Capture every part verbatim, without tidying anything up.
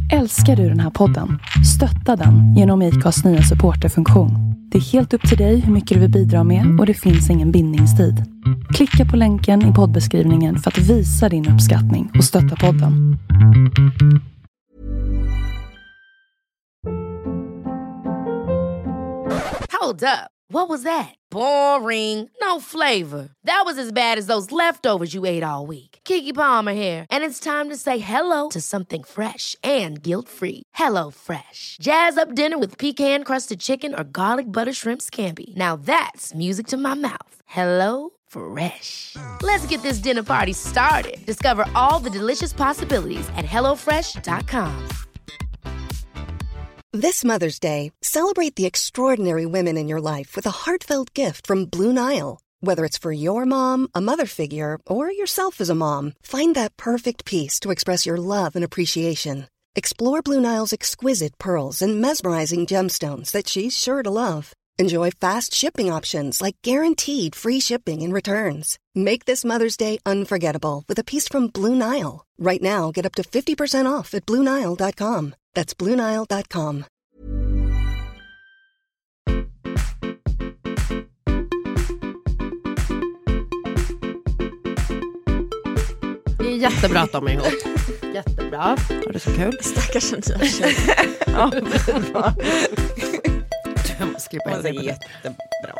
Älskar du den här podden? Stötta den genom I K As nya supporterfunktion. Det är helt upp till dig hur mycket du vill bidra med och det finns ingen bindningstid. Klicka på länken i poddbeskrivningen för att visa din uppskattning och stötta podden. Hold up. What was that? Boring. No flavor. That was as bad as those leftovers you ate all week. Keke Palmer here, and it's time to say hello to something fresh and guilt-free. Hello Fresh. Jazz up dinner with pecan-crusted chicken or garlic butter shrimp scampi. Now that's music to my mouth. Hello Fresh. Let's get this dinner party started. Discover all the delicious possibilities at hello fresh dot com. This Mother's Day, celebrate the extraordinary women in your life with a heartfelt gift from Blue Nile. Whether it's for your mom, a mother figure, or yourself as a mom, find that perfect piece to express your love and appreciation. Explore Blue Nile's exquisite pearls and mesmerizing gemstones that she's sure to love. Enjoy fast shipping options like guaranteed free shipping and returns. Make this Mother's Day unforgettable with a piece from Blue Nile. Right now, get up to fifty percent off at blue nile dot com. That's blue nile dot com. Det är jättebra att de är ihop. Jättebra. Har det så kul? Stackars nya tjej. Ja, jag måste klippa in det. Det är jättebra.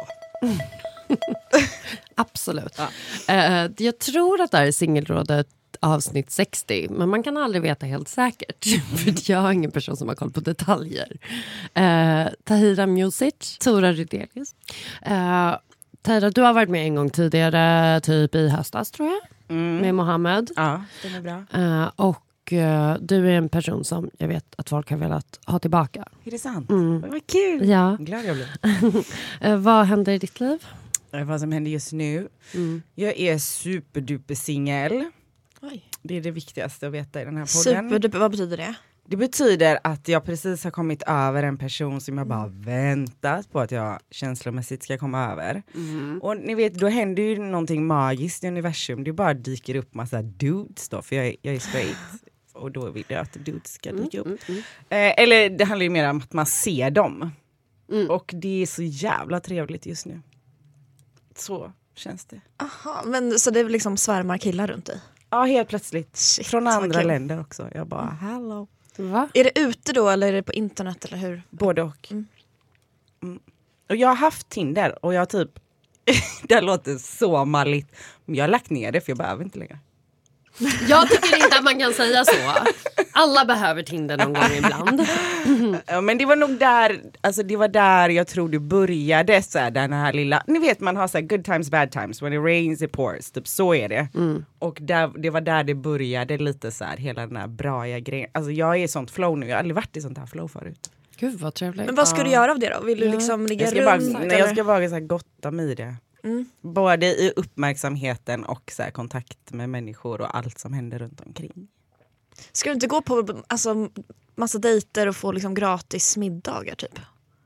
Absolut. Ja. Uh, jag tror att det här är Singelrådet avsnitt sextio, men man kan aldrig veta helt säkert för jag är ingen person som har koll på detaljer. Uh, Tahira Music, Tora Rydelius. Uh, Tahira, du har varit med en gång tidigare, typ i höstas tror jag, mm. med Mohammed. Ja, det är bra. Uh, och uh, du är en person som jag vet att folk har velat ha tillbaka. Är det sant? Mm. Vad kul! Ja. Glad jag blir. uh, vad händer i ditt liv? Vad som händer just nu? Mm. Jag är superduper singel. Oj. Det är det viktigaste att veta i den här podden. Superduper, vad betyder det? Det betyder att jag precis har kommit över en person som jag bara väntat på att jag känslomässigt ska komma över. Mm. Och ni vet, då händer ju någonting magiskt i universum. Det bara dyker upp massa dudes då, för jag är, jag är straight. Och då vill jag att dudes ska dyka upp. Mm, mm, eh, eller det handlar ju mer om att man ser dem. Mm. Och det är så jävla trevligt just nu. Så känns det. Aha, men så det är liksom svärmar killar runt dig? Ja, helt plötsligt. Shit, från vad andra kul. länder också. Jag bara, hello. Va? Är det ute då eller är det på internet eller hur? Både och. Mm. Mm. Och jag har haft Tinder och jag typ, det låter så malligt, men jag har lagt ner det för jag behöver inte längre. Jag tycker inte att man kan säga så. Alla behöver Tinder någon gång ibland. Ja, men det var nog där, alltså det var där jag tror det började så här, den här lilla, ni vet man har så här good times bad times, when it rains it pours, typ så är det. Mm. Och där, det var där det började lite så här, hela den här braiga grejen. Alltså jag är i sånt flow nu, jag har aldrig varit i sånt här flow förut. Gud vad trevligt. Men vad ska Ja. du göra av det då? Vill du Ja. liksom ligga Jag ska runt? bara, nej, eller? jag ska bara så här gotta mig i det. Mm. Både i uppmärksamheten och så här, kontakt med människor och allt som händer runt omkring. Ska du inte gå på alltså, massa dejter och få liksom gratis middagar typ?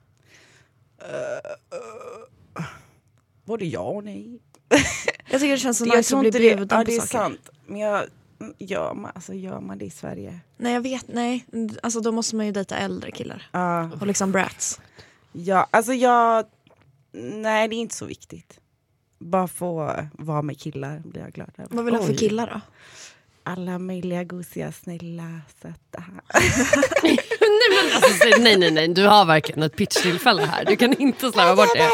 Uh, uh, både ja och nej. Jag tycker det känns som jag nice att bli det, bjuden ja, på det är saker. sant. Men jag, gör, man, alltså, gör man det i Sverige? Nej jag vet, nej. Alltså då måste man ju dejta äldre killar. Uh, Och liksom brats. ja, alltså jag... Nej, det är inte så viktigt. Bara få vara med killar blir jag glad över. Vad vill du ha för killar då? Alla möjliga gosiga, snälla, söta. nej, men alltså, nej, nej, nej. Du har verkligen ett pitchtillfälle här. Du kan inte slarva bort det.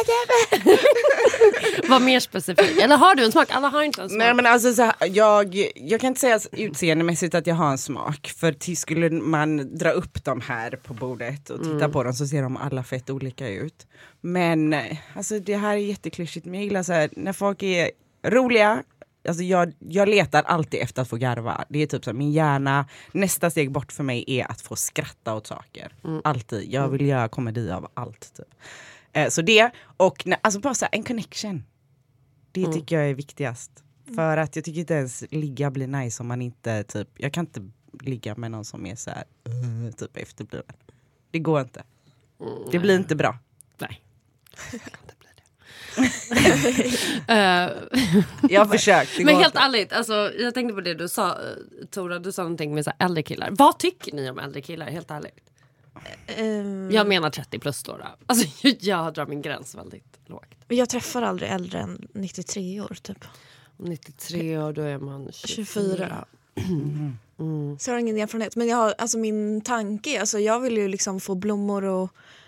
Var mer specifik. Eller har du en smak? Alla har inte en smak. Nej, men alltså så här, jag, jag kan inte säga utseendemässigt att jag har en smak. För till skulle man dra upp dem här på bordet och titta mm. på dem så ser de alla fett olika ut. Men alltså det här är jätteklyschigt. Men jag gillar så här, när folk är roliga. Alltså jag, jag letar alltid efter att få garva. Det är typ så här, min hjärna, nästa steg bort för mig är att få skratta åt saker. Mm. Alltid. Jag vill göra komedi av allt typ. Eh, så det, och alltså bara så här, en connection. Det mm. tycker jag är viktigast. För att jag tycker inte ens ligga blir nice om man inte typ, jag kan inte ligga med någon som är så här uh, typ efterbliven. Det går inte. Mm. Det blir inte bra. Nej. Jag har försökt. Men helt ärligt, alltså, jag tänkte på det du sa, Tora, du sa någonting med så här äldre killar. Vad tycker ni om äldre killar, helt ärligt? Um, Jag menar trettio plus då. då. Alltså, jag drar min gräns väldigt lågt. jag träffar aldrig äldre än nittiotre år typ. nittiotre år, då är man tjugofyra. tjugofyra. Mm. Mm. Så jag har ingen erfarenhet. Men jag har, alltså min tanke, alltså jag vill ju liksom få blommor och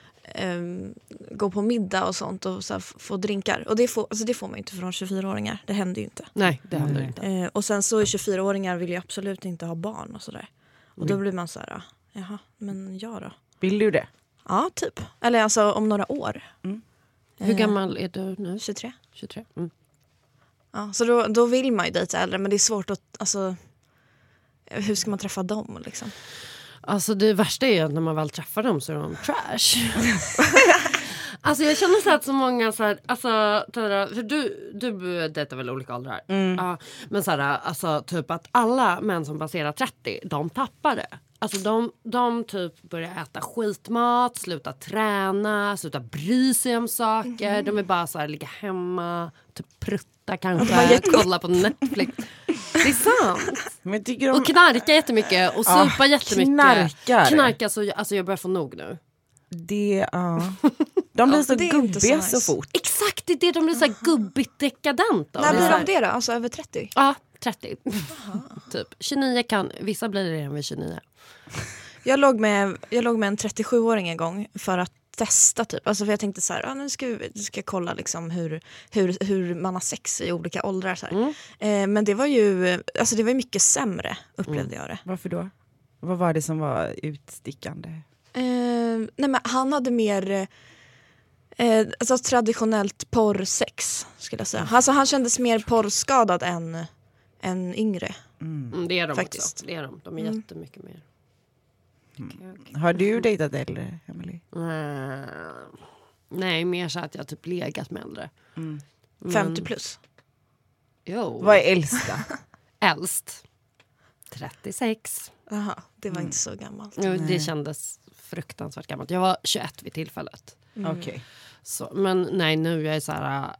um, gå på middag och sånt och så här, få drinkar. Och det får, alltså det får man ju inte från tjugofyraåringar. Det händer ju inte. Nej, det händer mm. inte. Uh, och sen så är tjugofyraåringar vill ju absolut inte ha barn och sådär. Och mm. då blir man så här, jaha, men jag då? Vill du det? Ja, typ. Eller alltså om några år. Mm. Hur gammal är du nu? tjugotre. tjugotre. Mm. Ja, så då, då vill man ju dejta äldre, men det är svårt att, alltså, hur ska man träffa dem liksom? Alltså det värsta är ju att när man väl träffar dem så är de trash. Alltså jag känner så att så många så här, alltså Tora, för du, du dejtar väl olika åldrar? Mm. Ja, men så här, alltså typ att alla män som passerar trettio, de tappar det. Alltså de, de typ börjar äta skitmat, sluta träna, sluta bry sig om saker. Mm. De vill bara så här ligga hemma, typ prutta kanske, kolla på Netflix. Det är sant. Men tycker de... Och knarka jättemycket och supa ah, jättemycket. Knarkar. Knarka så alltså jag börjar få nog nu. Det, ja. De blir ja, så gubbiga så, nice. så fort. Exakt, det är det, de blir så här gubbigt dekadenta. När blir de det då? Alltså över trettio? Ja, trettio. Typ. tjugonio kan, vissa blir det redan vid tjugonio. Jag låg med, jag låg med en trettiosjuåring en gång för att testa typ. Alltså för jag tänkte så här, ah, nu ska vi ska jag kolla liksom hur, hur, hur man har sex i olika åldrar. Så här. Mm. Eh, men det var ju alltså det var mycket sämre, upplevde mm. jag det. Varför då? Vad var det som var utstickande? Eh, nej men han hade mer eh, alltså traditionellt porrsex skulle jag säga. Mm. Alltså han kändes mer porrskadad än, än yngre. Mm. Det är de faktiskt. Också. Det är de. De är mm. jättemycket mer. Mm. Okay, okay. Har du dejtat äldre, Emily? Mm. Nej, mer så att jag typ legat med äldre. Mm. Men... femtio plus? Jo. Vad är äldsta? Äldst. trettiosex. Jaha, det var mm. inte så gammalt. Jo, det kändes fruktansvärt gammalt. Jag var tjugoett vid tillfället. Mm. Okej. Okay. Så, men nej, nu är jag så här...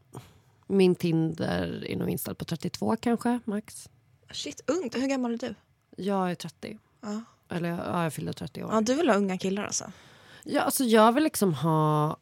Min Tinder är nog inställd på trettiotvå kanske, max. Shit, ungt. Hur gammal är du? Jag är trettio. Ja. Eller ja, jag fyller trettio år. Ja, du vill ha unga killar alltså? Ja, alltså jag vill liksom ha...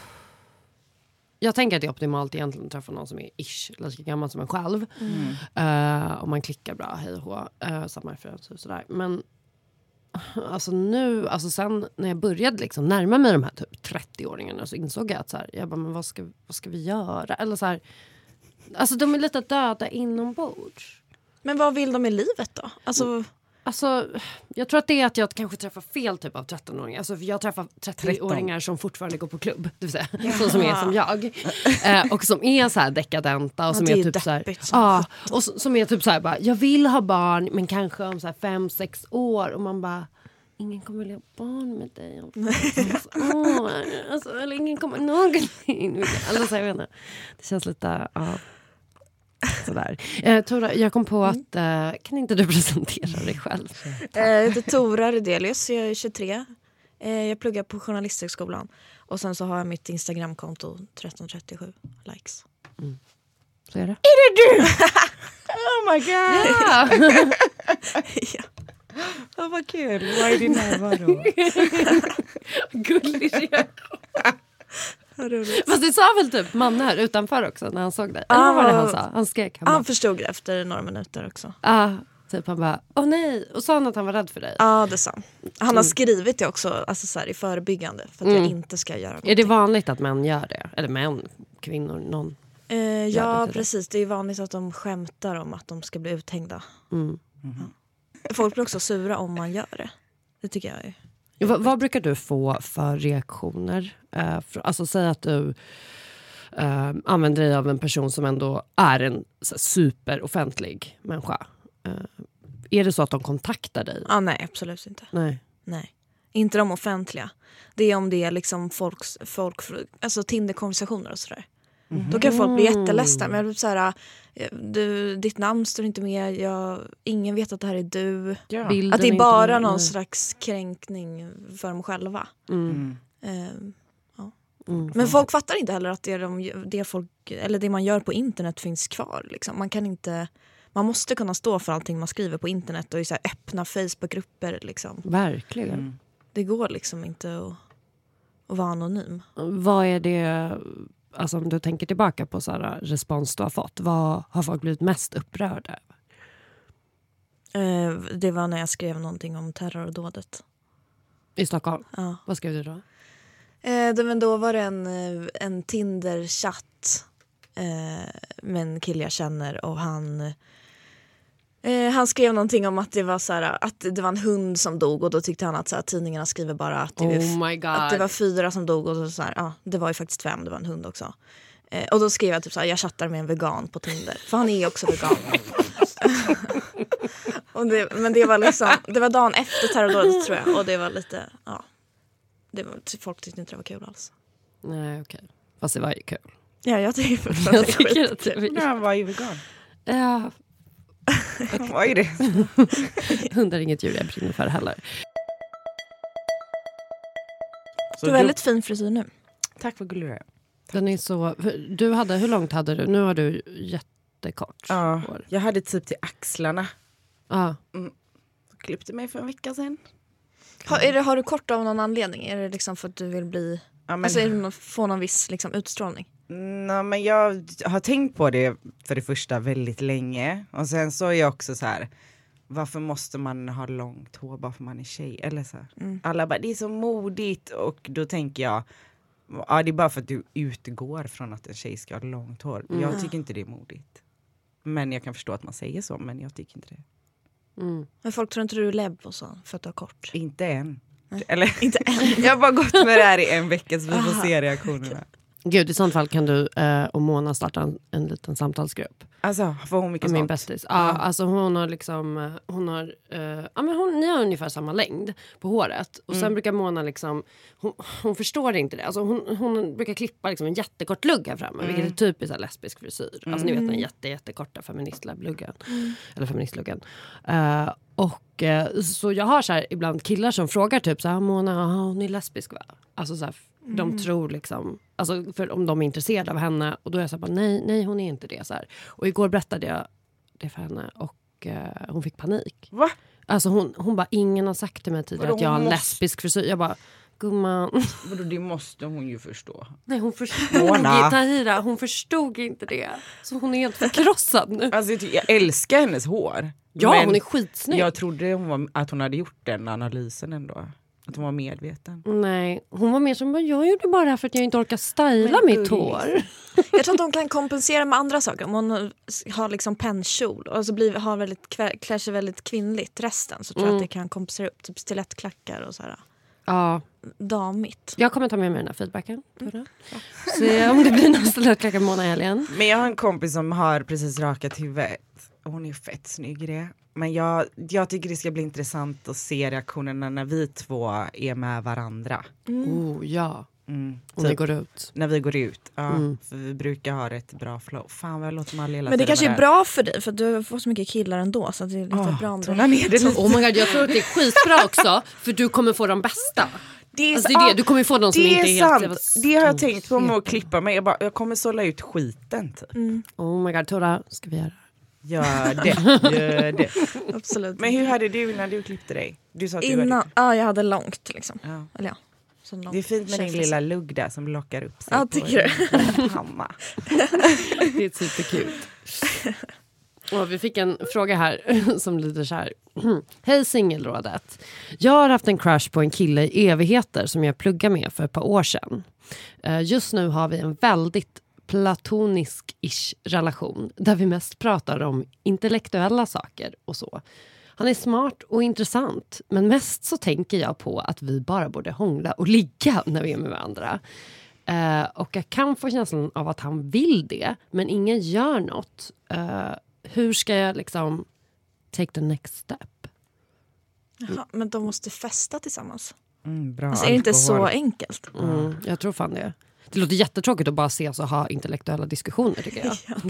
Jag tänker att det är optimalt egentligen att träffa någon som är ish, lika gammal som en själv. Mm. Uh, om man klickar bra, hej och hå. Uh, samma referenser och sådär. Men alltså nu, alltså sen när jag började liksom närma mig de här typ trettio-åringarna så insåg jag att så här, jag bara, men vad ska, vad ska vi göra? Eller så här, alltså de är lite döda inombords. Men vad vill de i livet då? Alltså... Mm. Alltså, jag tror att det är att jag kanske träffar fel typ av tretton-åringar. Alltså, för jag träffar trettio-åringar som fortfarande går på klubb. Det vill säga, ja. Så som är som jag. Eh, och som är så här dekadenta. Och som ja, är, är typ så här, ja, och som, som är typ så här bara, jag vill ha barn men kanske om så här fem, sex år. Och man bara, ingen kommer vilja ha barn med dig om sex år. Alltså, eller ingen kommer någonsin. Alltså, så jag vet inte. Det känns lite, ja. Sådär. Eh, Tora, jag kom på att eh, kan inte du presentera dig själv? Eh, jag heter Tora Rydelius, jag är tjugotre. Eh, jag pluggar på Journalisthögskolan. Och sen så har jag mitt Instagramkonto tretton trettiosju likes. Mm. Så är det. Är det du? Oh my god! Ja! Ja. Oh, vad kul. Vad är din närvaro? Gullig reaktion. Fast det sa väl typ man här utanför också när han såg dig? Eller ah, vad var det han sa? Han skrek. Han, han förstod efter några minuter också. Ja, ah, typ han bara, åh nej. Och sa han att han var rädd för dig? Ja, ah, det sa han. Han har skrivit det också alltså så här, i förebyggande. För att mm. jag inte ska göra någonting. Är det vanligt att män gör det? Eller män, kvinnor, någon? Eh, ja, det precis. Det är vanligt att de skämtar om att de ska bli uthängda. Mm. Mm. Folk blir också sura om man gör det. Det tycker jag är... Va, vad brukar du få för reaktioner? Uh, för, alltså säg att du uh, använder dig av en person som ändå är en så, superoffentlig människa. Uh, är det så att de kontaktar dig? Ah, nej, absolut inte. Nej. Nej. Inte de offentliga. Det är om det är liksom folks, folk, alltså Tinder-konversationer och sådär. Mm. Då kan folk bli jätteledsta. Men jag blir så här, du, ditt namn står inte med. Jag, ingen vet att det här är du. Ja. Att det är bara någon slags kränkning för dem själva. Mm. Uh, ja. Mm. Men folk fattar inte heller att det, de, det, folk, eller det man gör på internet finns kvar. Liksom. Man kan inte... Man måste kunna stå för allting man skriver på internet och i så här öppna Facebookgrupper. Liksom. Verkligen. Mm. Det går liksom inte att, att vara anonym. Vad är det, alltså om du tänker tillbaka på så här respons du har fått, vad har folk blivit mest upprörda över? Eh, det var när jag skrev någonting om terrordådet. I Stockholm? Ja. Vad skrev du då? Eh, det, men då var det en, en Tinder-chatt eh, med en kille jag känner och han... Eh, han skrev någonting om att det var så här, att det var en hund som dog och då tyckte han att så här, tidningarna skriver bara att det, oh my God. att det var fyra som dog och så, så här, ja, det var ju faktiskt fem, det var en hund också. Eh, och då skrev jag typ så här, jag chattar med en vegan på Tinder för han är också vegan. och det, men det var liksom, det var dagen efter terrordådet tror jag och det var lite, ja, det var, folk tyckte inte det var kul alls. Nej, okej. Okay. Fast det var ju kul. Ja, jag tycker fortfarande jag det är tycker att det skitkul. Nej, han var ju vegan. Ja. Han var ju det. Hundar är inget djur jag brinner för heller. Så du har väldigt fin frisyr nu. Tack för gullig. Den är så... Du hade, hur långt hade du? Nu har du jättekort. Ja, hår. jag hade typ till axlarna. Ja. Mm. Klippte mig för en vecka sedan. Har, är det, har du kort av någon anledning? Är det liksom för att du vill bli... Ja, men... Alltså är det någon, få någon viss liksom, utstrålning? Nej, men jag har tänkt på det för det första väldigt länge. Och sen så är jag också så här... Varför måste man ha långt hår bara för man är tjej? Eller så här. Mm. Alla bara, det är så modigt. Och då tänker jag... Ja, det är bara för att du utgår från att en tjej ska ha långt hår. Mm. Jag tycker inte det är modigt. Men jag kan förstå att man säger så, men jag tycker inte det. Mm. Men folk tror inte du är lebb och så för att du har kort? Inte än. Eller inte än. Jag har bara gått med det här i en vecka så vi får se reaktionerna. Gud, i sånt fall kan du eh, och Mona starta en, en liten samtalsgrupp. Alltså, får hon mycket min sånt? bästis. Ja, ja, alltså hon har liksom, hon har, eh, ja men hon, ni har ungefär samma längd på håret. Och sen mm. brukar Mona liksom, hon, hon förstår inte det. Alltså hon, hon brukar klippa liksom en jättekort lugg här framme, mm. vilket är typiskt lesbisk frisyr. Mm. Alltså ni vet den jätte, jättekorta feministluggen. Mm. Eller feministluggen. Uh, och uh, så jag har så här ibland killar som frågar typ så här, Mona, aha, hon är lesbisk va? Alltså så här, mm. de tror liksom, alltså för om de är intresserade av henne, och då är jag så här, nej, nej hon är inte det så här. Och igår berättade jag det för henne och uh, hon fick panik. Va? Alltså hon, hon bara, ingen har sagt till mig tidigare Vadå, att jag har en måste... lesbisk frisyr. Jag bara, gumman. Vadå, det måste hon ju förstå. Nej, hon förstod inte, Tahira, hon förstod inte det. Så hon är helt förkrossad nu. Alltså jag älskar hennes hår. Ja, hon är skitsnygg. Jag trodde hon var, att hon hade gjort den analysen ändå. Att hon var medveten. Nej, hon var mer som, jag gjorde bara det här för att jag inte orkar styla Men, mitt hår. Jag tror att hon kan kompensera med andra saker. Om hon har liksom pennkjol och så blir, har väldigt, klär sig väldigt kvinnligt resten, så tror jag mm. att det kan kompensera upp typ stilettklackar och så här. Ja. Damigt. Jag kommer ta med mig den här feedbacken. Mm. Ja. Se om det blir någon stilettklackar månad i helgen. Men jag har en kompis som har precis rakat huvudet. Och hon är fett snygg i det. Men jag, jag tycker det ska bli intressant att se reaktionerna när vi två är med varandra. Mm. Oh, ja. Mm, om typ, vi går ut. När vi går ut. Ja, mm. för vi brukar ha ett bra flow. Fan vad jag låter Malli hela Men det kanske är bra för dig, för du får så mycket killar ändå. Så det är lite oh, bra om det. Ner det lite. Oh my God, jag tror att det är skitbra också. För du kommer få de bästa. Det är, alltså det är det. Du kommer få de som inte är sant. helt... Det har jag tänkt på med att klippa mig. Jag, bara, jag kommer sålla ut skiten typ. Mm. Oh my God, Tora, ska vi göra? Gör det, gör det. Absolut. Men hur hade du när du klippte dig? Du sa att Innan, du hade... ja, jag hade långt liksom. Ja. Eller ja. Det är fint med din lilla lugg där som lockar upp sig. Ja, tycker du? Mamma. Det är superkul. Och vi fick en fråga här som lyder så här. Hej singelrådet. Jag har haft en crush på en kille i evigheter som jag pluggade med för ett par år sedan. Just nu har vi en väldigt platonisk-ish relation där vi mest pratar om intellektuella saker och så. Han är smart och intressant, men mest så tänker jag på att vi bara borde hångla och ligga när vi är med varandra. Uh, och jag kan få känslan av att han vill det, men ingen gör något. Uh, hur ska jag liksom take the next step? Jaha, men de måste festa tillsammans. Mm, bra. Alltså, är det inte så enkelt? Mm, jag tror fan det. Det låter jättetråkigt att bara ses och ha intellektuella diskussioner, tycker jag. Ja.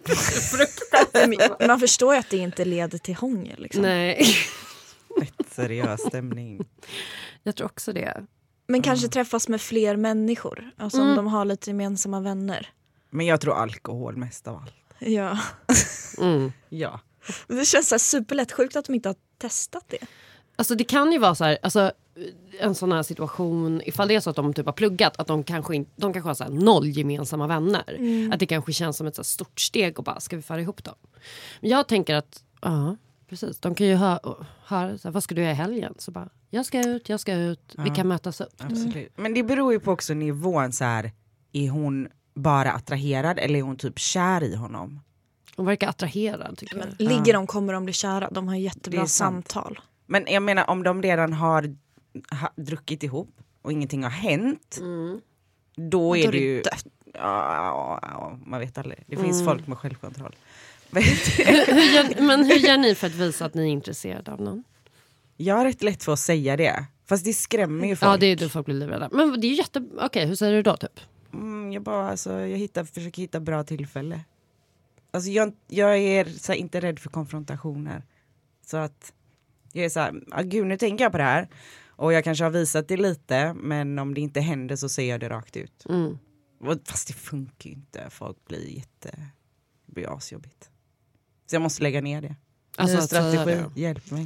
Man förstår ju att det inte leder till hångel. Liksom. Nej. Ett seriös stämning. Jag tror också det. Men mm. kanske träffas med fler människor. Alltså mm. om de har lite gemensamma vänner. Men jag tror alkohol mest av allt. Ja. mm. ja. Det känns så här superlätt sjukt att de inte har testat det. Alltså det kan ju vara så här, alltså en sån här situation, ifall det är så att de typ har pluggat, att de kanske, in, de kanske har så här noll gemensamma vänner. Mm. Att det kanske känns som ett så här stort steg och bara, ska vi föra ihop dem? Men jag tänker att, ja, precis. De kan ju höra, hör, så här, vad ska du göra i helgen? Så bara, jag ska ut, jag ska ut, ja. Vi kan mötas upp. Absolut. Mm. Men det beror ju på också nivån så här, är hon bara attraherad eller är hon typ kär i honom? Hon verkar attraherad tycker Men jag. ligger de kommer de bli kära. De har jättebra samtal. Men jag menar om de redan har ha, druckit ihop och ingenting har hänt. Mm. Då är det ju dött. Ja, ja, man vet aldrig. Det finns mm. folk med självkontroll. hur gör, men hur gör ni för att visa att ni är intresserade av någon? Jag har rätt lätt för att säga det. Fast det skrämmer ju folk. Ja, det är då folk blir livrädda. Men det är ju jätte... Okej, okay, hur säger du då typ? Mm, jag bara, alltså, jag hittar, försöker hitta bra tillfälle. Alltså jag, jag är så här, inte rädd för konfrontationer. Så att jag är så här, ah, gud nu tänker jag på det här. Och jag kanske har visat det lite. Men om det inte händer så ser jag det rakt ut. Mm. Fast det funkar ju inte. Folk blir jätte... Det blir asjobbigt. Så jag måste lägga ner det. Alltså Ny strategi, hjälp mig.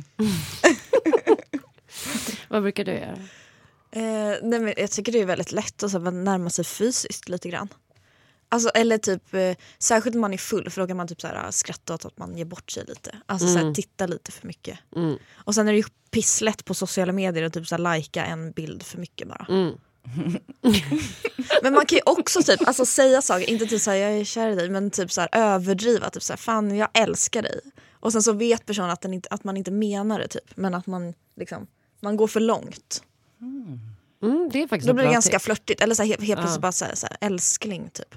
Vad brukar du göra? Eh, nej, men jag tycker det är väldigt lätt att så här, närma sig fysiskt lite grann. Alltså, eller typ, eh, särskilt när man är full, för då kan man typ så här, skratta åt att man ger bort sig lite. Alltså mm. så här, titta lite för mycket. Mm. Och sen är det ju pisslätt på sociala medier att typ så här, lajka en bild för mycket bara. Mm. Men man kan ju också typ, alltså, säga saker, inte typ så här, jag är kär i dig, men typ så här, överdriva, typ så här, fan jag älskar dig. Och sen så vet personen att, den inte, att man inte menar det typ, men att man liksom, man går för långt. Mm. Mm, det är faktiskt då blir det bra ganska tip. flörtigt. Eller så här, helt, helt ja. plötsligt bara så här, så här, älskling typ.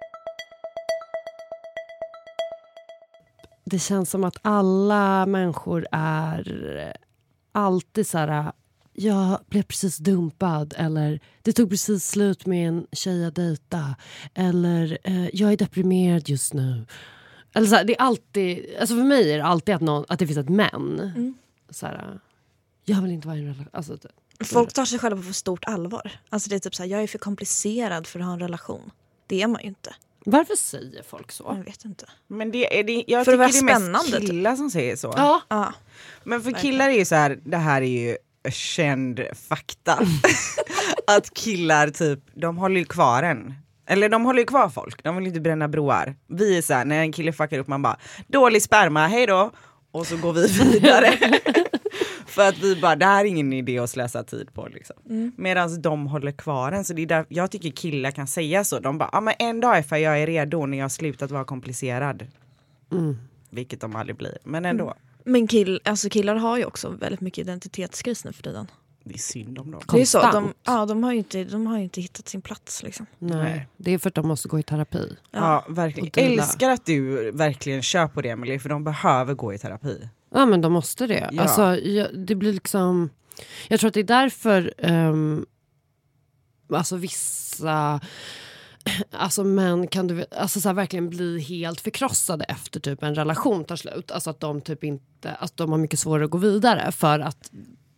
Det känns som att alla människor är alltid så här, jag blev precis dumpad, eller det tog precis slut med en tjej jag dejta, eller eh, jag är deprimerad just nu. Eller så här, det är alltid, alltså för mig är det alltid att, någon, att det finns ett men. Mm. Så här, jag vill inte vara i en relation. Alltså, folk tar sig själva på för stort allvar. Alltså det är typ så här, jag är för komplicerad för att ha en relation. Det är man ju inte. Varför säger folk så? Jag vet inte. Men det är det, jag för tycker att det är mest spännande, killar typ. Som säger så. Ja. ja. Men för killar är ju så här, det här är ju känd fakta. Att killar typ, de håller ju kvar en. Eller de håller ju kvar folk, de vill inte bränna broar. Vi är så här, när en kille fuckar upp, man bara, dålig sperma, hej då. Och så går vi vidare. För att vi bara, det här är ingen idé att slösa tid på liksom. Mm. Medan de håller kvar en. Så det är där, jag tycker killar kan säga så. De bara, ja men en dag är för jag är redo när jag har slutat vara komplicerad. Mm. Vilket de aldrig blir, men ändå. Mm. Men kill, alltså killar har ju också väldigt mycket identitetskris nu för tiden. Det är synd om dem. Det är så, de, ja, de, har ju inte, de har ju inte hittat sin plats liksom. Nej, det är för att de måste gå i terapi. Ja, ja verkligen. Älskar att du verkligen kör på det, Emily, för de behöver gå i terapi. Ja, men de måste det. Ja. Alltså, jag, det blir liksom... Jag tror att det är därför um, alltså vissa... Alltså män kan du alltså så här, verkligen bli helt förkrossade efter typ en relation tar slut. Alltså att de typ inte... Att de har mycket svårare att gå vidare för att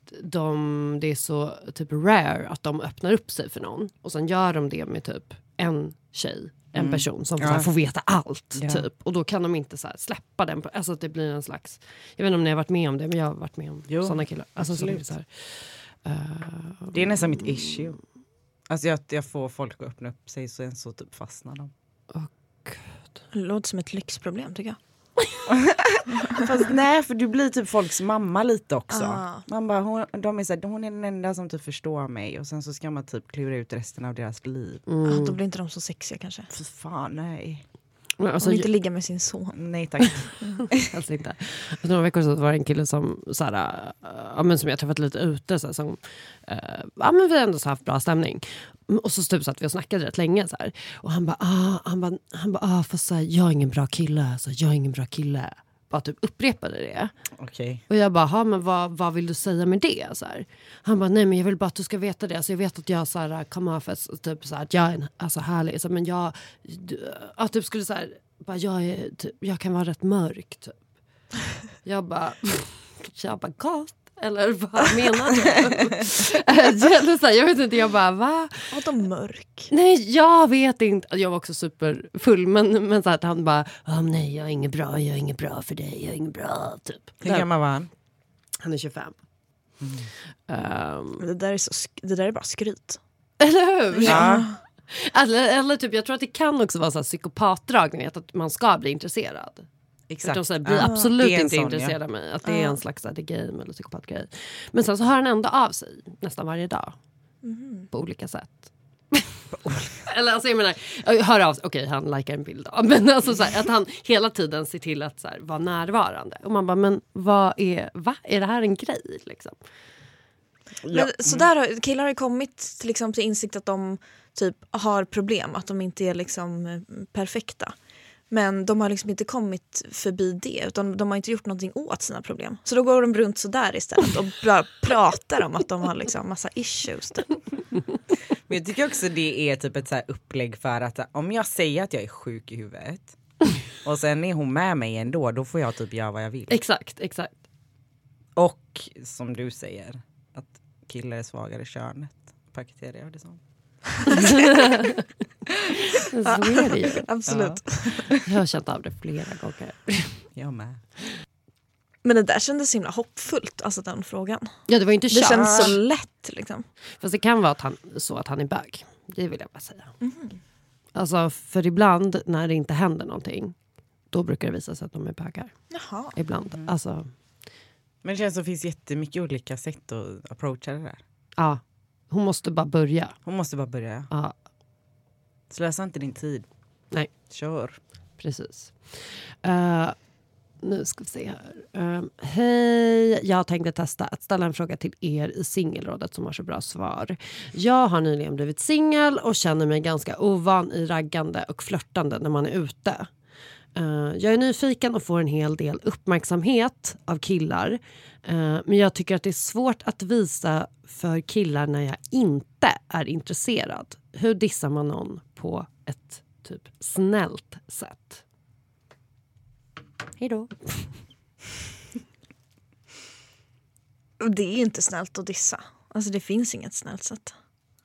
de, det är så typ rare att de öppnar upp sig för någon. Och sen gör de det med typ en tjej. En mm. person som ja. så här, får veta allt ja. typ. Och då kan de inte så här, släppa den. Alltså att det blir en slags... Jag vet inte om ni har varit med om det, men jag har varit med om jo, sådana killar. Alltså, så så här, uh, det är nästan mitt issue. Alltså jag, jag får folk att öppna upp sig så en så typ fastnar de. Åh gud. Det låter som ett lyxproblem tycker jag. Fast nej, för du blir typ folks mamma lite också. Ah. Man bara, hon, de är så här, hon är den enda som typ förstår mig. Och sen så ska man typ klura ut resten av deras liv. Mm. Ah, då blir inte de så sexiga kanske. För fan, nej. Alltså, hon inte ligga med sin son. Nej tack. Alltså inte. För några veckor sedan var det en kille som så här, ja, men som jag träffat lite ute så här, som, uh, ja men vi har ändå så haft bra stämning. Och så typ så att vi snackade rätt länge så här. Och han bara ah han bara han bara ah fast så här, jag är ingen bra kille, så jag är ingen bra kille. Bara typ upprepade det. Okay. Och jag bara, ha, men vad, vad vill du säga med det? Så här. Han bara, nej men jag vill bara att du ska veta det. Alltså jag vet att jag så här, come off as, typ så här, att jag är en, alltså härlig. Så, men jag, att typ skulle så här, bara, jag, är, typ, jag kan vara rätt mörk typ. Jag bara, jag bara, gott. Eller vad menar du? så här, jag vet inte, jag bara, va? Och de mörk. Nej, jag vet inte. Jag var också superfull, men, men så att han bara, oh, nej, jag är inget bra, jag är inget bra för dig, jag är inget bra, typ. Hur gammal var han? Han är tjugofem. Mm. Um, Det där är, så, sk- det där är bara skryt. eller hur? Ja. Eller, eller typ, jag tror att det kan också vara så här psykopatdrag, ni vet, att man ska bli intresserad. Exakt. De säger, blir Ja. absolut Det är en inte sån, intresserad ja. av mig. Att det är en slags här, the game eller psykopatgrej. Men sen så hör han ändå av sig nästan varje dag. Mm. På olika sätt. Eller alltså jag menar, hör av sig, okej han likar en bild av. Men alltså så här, att han hela tiden ser till att så här, vara närvarande. Och man bara, men vad är, va? Är det här en grej liksom? Men, så där har, killar har ju kommit till, liksom, till insikt att de typ har problem. Att de inte är liksom eh, perfekta. Men de har liksom inte kommit förbi det. Utan de har inte gjort någonting åt sina problem. Så då går de runt så där istället. Och bara pratar om att de har liksom massa issues. Typ. Men jag tycker också det är typ ett så här upplägg för att om jag säger att jag är sjuk i huvudet och sen är hon med mig ändå, då får jag typ göra vad jag vill. Exakt, exakt. Och som du säger, att killar är svagare könet. Paketerar jag det som. Så är det ju. Absolut. Ja. Jag har känt av det flera gånger. Jag med. Men det där kändes så himla hoppfullt, alltså den frågan. Ja, det var inte Det kört. känns så lätt liksom. Fast det kan vara att han, så att han är bög. Det vill jag bara säga. Mm. Alltså, för ibland när det inte händer någonting, då brukar det visa sig att de är bögar. Jaha. Ibland. Mm. Alltså, Men det känns som det finns jättemycket olika sätt att approacha det där. ja. Hon måste bara börja. Hon måste bara börja. Ja, Slösa inte din tid. nej. Kör. Precis. Uh, nu ska vi se här. Um, Hej, jag tänkte testa att ställa en fråga till er i singelrådet som har så bra svar. Jag har nyligen blivit singel och känner mig ganska ovan i raggande och flörtande när man är ute. Uh, jag är nyfiken och får en hel del uppmärksamhet av killar. Uh, men jag tycker att det är svårt att visa för killar när jag inte är intresserad. Hur dissar man någon på ett typ snällt sätt? Hej då. Det är inte snällt att dissa. Alltså det finns inget snällt sätt.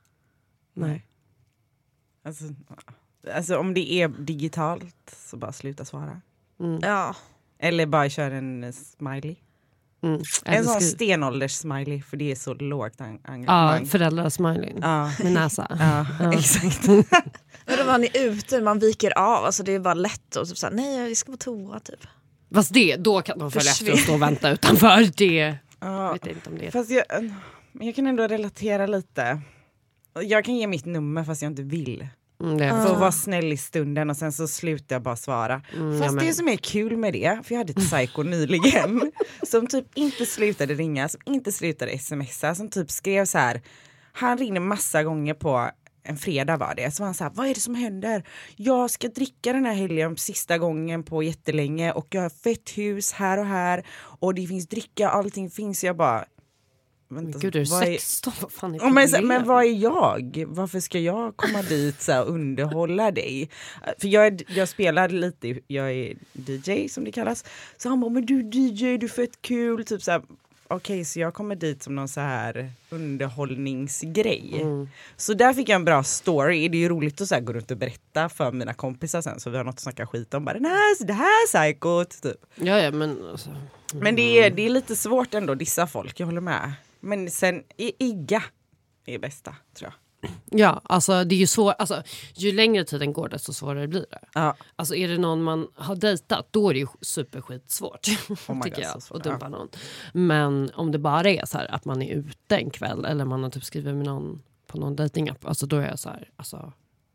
Nej. Alltså, alltså om det är digitalt så bara sluta svara. Mm. Ja. Eller bara köra en smiley. Mm. En sån Skriv- stenålders smiley, för det är så lågt en- Ja, engagemang. föräldrasmiling. Ja, Med näsa. ja, Ja. exakt. Men om man är ute, man viker av. Alltså det är bara lätt att typ såhär, nej jag ska på toa typ. Fast det, då kan man följa efter Försvinn- och stå och vänta utanför. Det Ja. vet jag inte om det är. Fast jag, men jag kan ändå relatera lite. Jag kan ge mitt nummer fast jag inte vill. Mm, det är För att vara snäll i stunden och sen så slutar jag bara svara. Mm, jag Fast med. det som är kul med det, för jag hade ett psycho nyligen som typ inte slutade ringa, som inte slutade smsa, som typ skrev så här. Han ringde massa gånger på en fredag var det. Så var han så här, vad är det som händer? Jag ska dricka den här helgen sista gången på jättelänge och jag har fett hus här och här och det finns dricka, allting finns. Jag bara, vänta, Men gud, är du vad är- sexton? Vad fan är Ja, men, så- problemet? men vad är jag? Varför ska jag komma dit så här, och underhålla dig? För jag, är, jag spelar lite, jag är D J som det kallas. Så han bara, men du D J, du är fett kul. Typ så här, okej, så jag kommer dit som någon så här underhållningsgrej. Mm. Så där fick jag en bra story. Det är ju roligt att så här, gå runt och berätta för mina kompisar sen. Så vi har något att snacka skit om. Bara, nej, det här är psykot, typ. Ja, ja, men alltså. Men det är, det är lite svårt ändå att dissa folk, jag håller med. Men sen, i- igga är bästa, tror jag. Ja, alltså det är ju svårt. Alltså, ju längre tiden går desto svårare blir det. Ja. Alltså är det någon man har dejtat, då är det ju superskitsvårt. Oh my tycker God, jag, så svårt. att dumpa någon. Men om det bara är så här att man är ute en kväll eller man har typ skrivit med någon på någon datingapp, alltså då är jag så här, alltså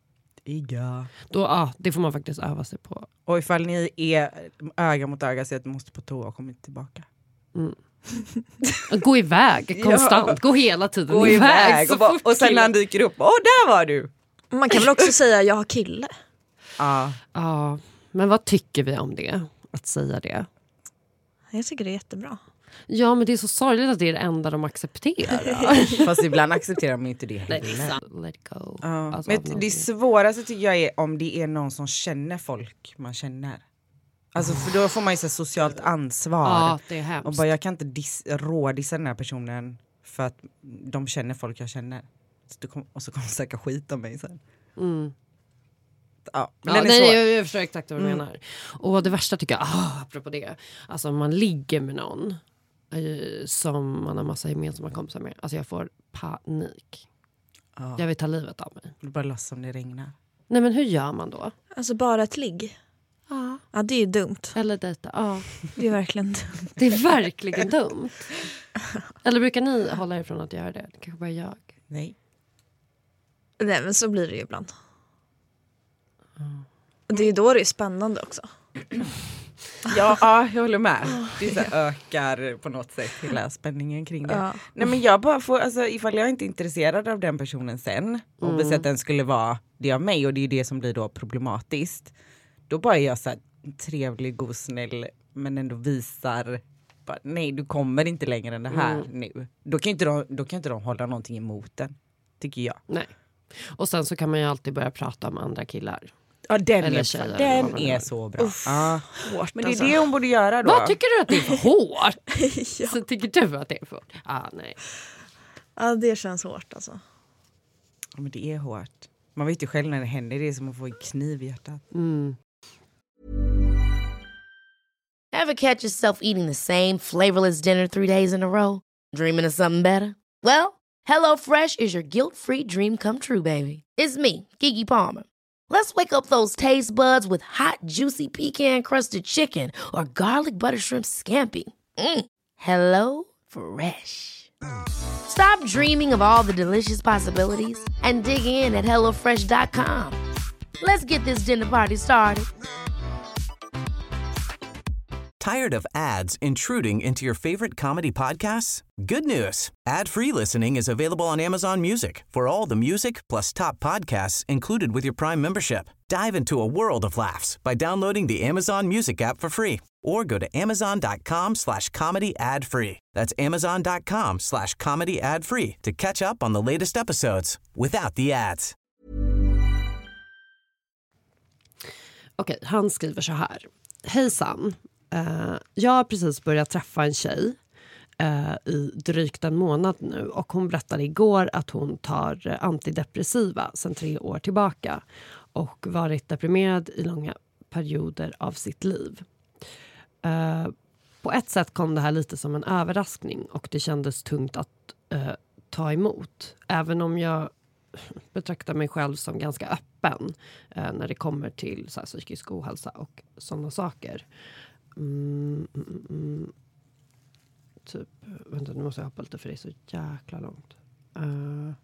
Igga. då, ja, det får man faktiskt öva sig på. Och ifall ni är öga mot öga så att du måste på toa och kommer tillbaka. Gå iväg konstant, Ja. gå hela tiden Gå iväg. iväg så och, bara, fort och sen när killen- han dyker upp, åh där var du! Man kan väl också säga jag har kille. Ja. Ja, men vad tycker vi om det? Att säga det? Jag tycker det är jättebra. Ja, men det är så sorgligt att det är det enda de accepterar. Fast ibland accepterar man inte det Nej, heller. det är sant. Let it go. Ja. Alltså, Men av det någonting. svåraste tycker jag är om det är någon som känner folk man känner. Alltså för då får man ju så här socialt ansvar. Ja, det är hemskt. Och bara jag kan inte dis- rådissa den här personen För att de känner folk jag känner. Så kom, och så kommer de säkert skit om mig sen. Mm. Ja, men ja, den är nej, svår. jag, jag förstår exakt vad du Mm. menar. Och det värsta tycker jag, ah, apropå det. Alltså om man ligger med någon eh, som man har massa gemensamma kompisar med. Alltså jag får panik. Ja. Jag vill ta livet av mig. Det bara låtsas som det regnar. Nej men hur gör man då? Alltså bara ett ligg. Ja. Ja, det är ju dumt. Eller dejta, ja. Det är verkligen dumt. Det är verkligen dumt. Eller brukar ni hålla ifrån att göra det? Det kanske bara jag. Nej. Nej, men så blir det ju ibland. Och det är då det är spännande också. Ja, ja, jag håller med. Det så här ökar på något sätt hela spänningen kring det. Ja. Nej, men jag bara får, alltså, ifall jag inte är intresserad av den personen sen och Mm. mm. att den skulle vara det av mig och det är det som blir då problematiskt. Då bara är jag så här trevlig, god, snäll men ändå visar bara, nej, du kommer inte längre än det här Mm. nu. Då kan inte de, då kan inte de hålla någonting emot den, tycker jag. Nej. Och sen så kan man ju alltid börja prata om andra killar. Ja, den Eller är, tjejer, eller den vad man är gör. så bra. Uff, Ja. Hårt, Men det är alltså. det hon borde göra då. Vad tycker du att det är för hårt? ja. Så tycker du att det är för hårt? Ah, nej. Ja, det känns hårt alltså. Ja, men det är hårt. Man vet ju själv när det händer, det är som att få en kniv i hjärtat. Mm. Ever catch yourself eating the same flavorless dinner three days in a row? Dreaming of something better? Well, HelloFresh is your guilt-free dream come true, baby. It's me, Keke Palmer. Let's wake up those taste buds with hot, juicy pecan-crusted chicken or garlic butter shrimp scampi. Mm. Hello Fresh. Stop dreaming of all the delicious possibilities and dig in at hello fresh dot com. Let's get this dinner party started. Tired of ads intruding into your favorite comedy podcasts? Good news. Ad-free listening is available on Amazon Music for all the music plus top podcasts included with your Prime membership. Dive into a world of laughs by downloading the Amazon Music app for free or go to amazon.com slash comedy ad free. That's amazon.com slash comedy ad free to catch up on the latest episodes without the ads. Okej, han skriver så här. Hejsan. Uh, jag har precis börjat träffa en tjej uh, i drygt en månad nu och hon berättade igår att hon tar uh, antidepressiva sedan tre år tillbaka och varit deprimerad i långa perioder av sitt liv. Uh, på ett sätt kom det här lite som en överraskning och det kändes tungt att uh, ta emot. Även om jag betraktar mig själv som ganska öppen uh, när det kommer till så här, psykisk ohälsa och sådana saker. Mm, mm, mm. Typ, vänta nu måste jag hoppa lite för det är så jäkla långt. Uh.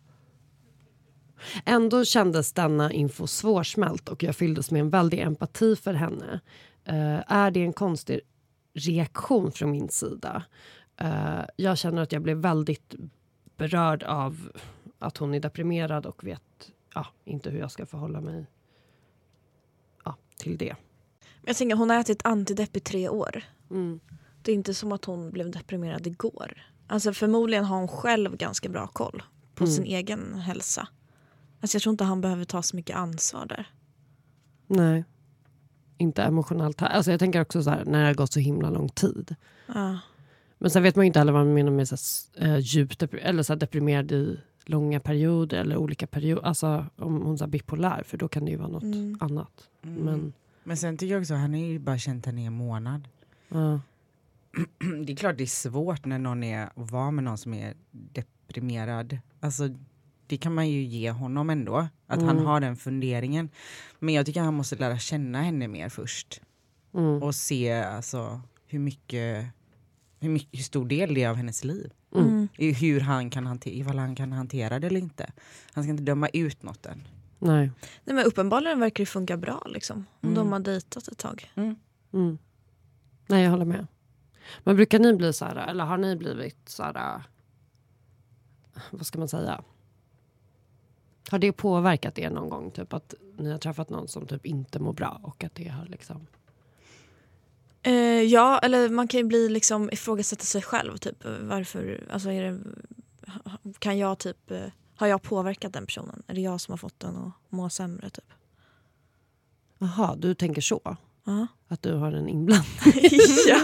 Ändå kändes denna info svårsmält och jag fylldes med en väldig empati för henne. Uh, är det en konstig reaktion från min sida? Uh, jag känner att jag blev väldigt berörd av att hon är deprimerad och vet ja, inte hur jag ska förhålla mig ja, till det. Jag tänker, hon har ätit antidepp i tre år. Mm. Det är inte som att hon blev deprimerad igår. Alltså förmodligen har hon själv ganska bra koll på Mm. sin egen hälsa. Alltså jag tror inte han behöver ta så mycket ansvar där. Nej, inte emotionellt. Alltså jag tänker också så här, när det har gått så himla lång tid. Ja. Men sen vet man ju inte heller vad man menar med så här, uh, djupt depri- eller så här, deprimerad i långa perioder eller olika perioder. Alltså om hon är bipolär, för då kan det ju vara något Mm. annat. Mm. Men Men sen tycker jag också, han har ju bara känt henne i en månad. uh, Det är klart det är svårt när någon är att vara med någon som är deprimerad. Alltså det kan man ju ge honom ändå. Att Mm. han har den funderingen. Men jag tycker han måste lära känna henne mer först. mm, Och se alltså hur mycket, hur mycket, hur stor del det är av hennes liv. mm. I hur han kan hantera, ifall han kan hantera det eller inte. Han ska inte döma ut något än. Nej. Nej, men uppenbarligen verkar det funka bra liksom. Om Mm. de har dejtat ett tag. Mm. Nej, jag håller med. Men brukar ni bli så här, eller har ni blivit så här, vad ska man säga? Har det påverkat er någon gång? Typ att ni har träffat någon som typ inte mår bra och att det har liksom... Eh, ja, eller man kan ju bli liksom ifrågasätta sig själv typ. Varför, alltså är det, kan jag typ, eh, har jag påverkat den personen? Är det jag som har fått den att må sämre typ? Jaha, du tänker så? Ja. Att du har en inblandning. Ja.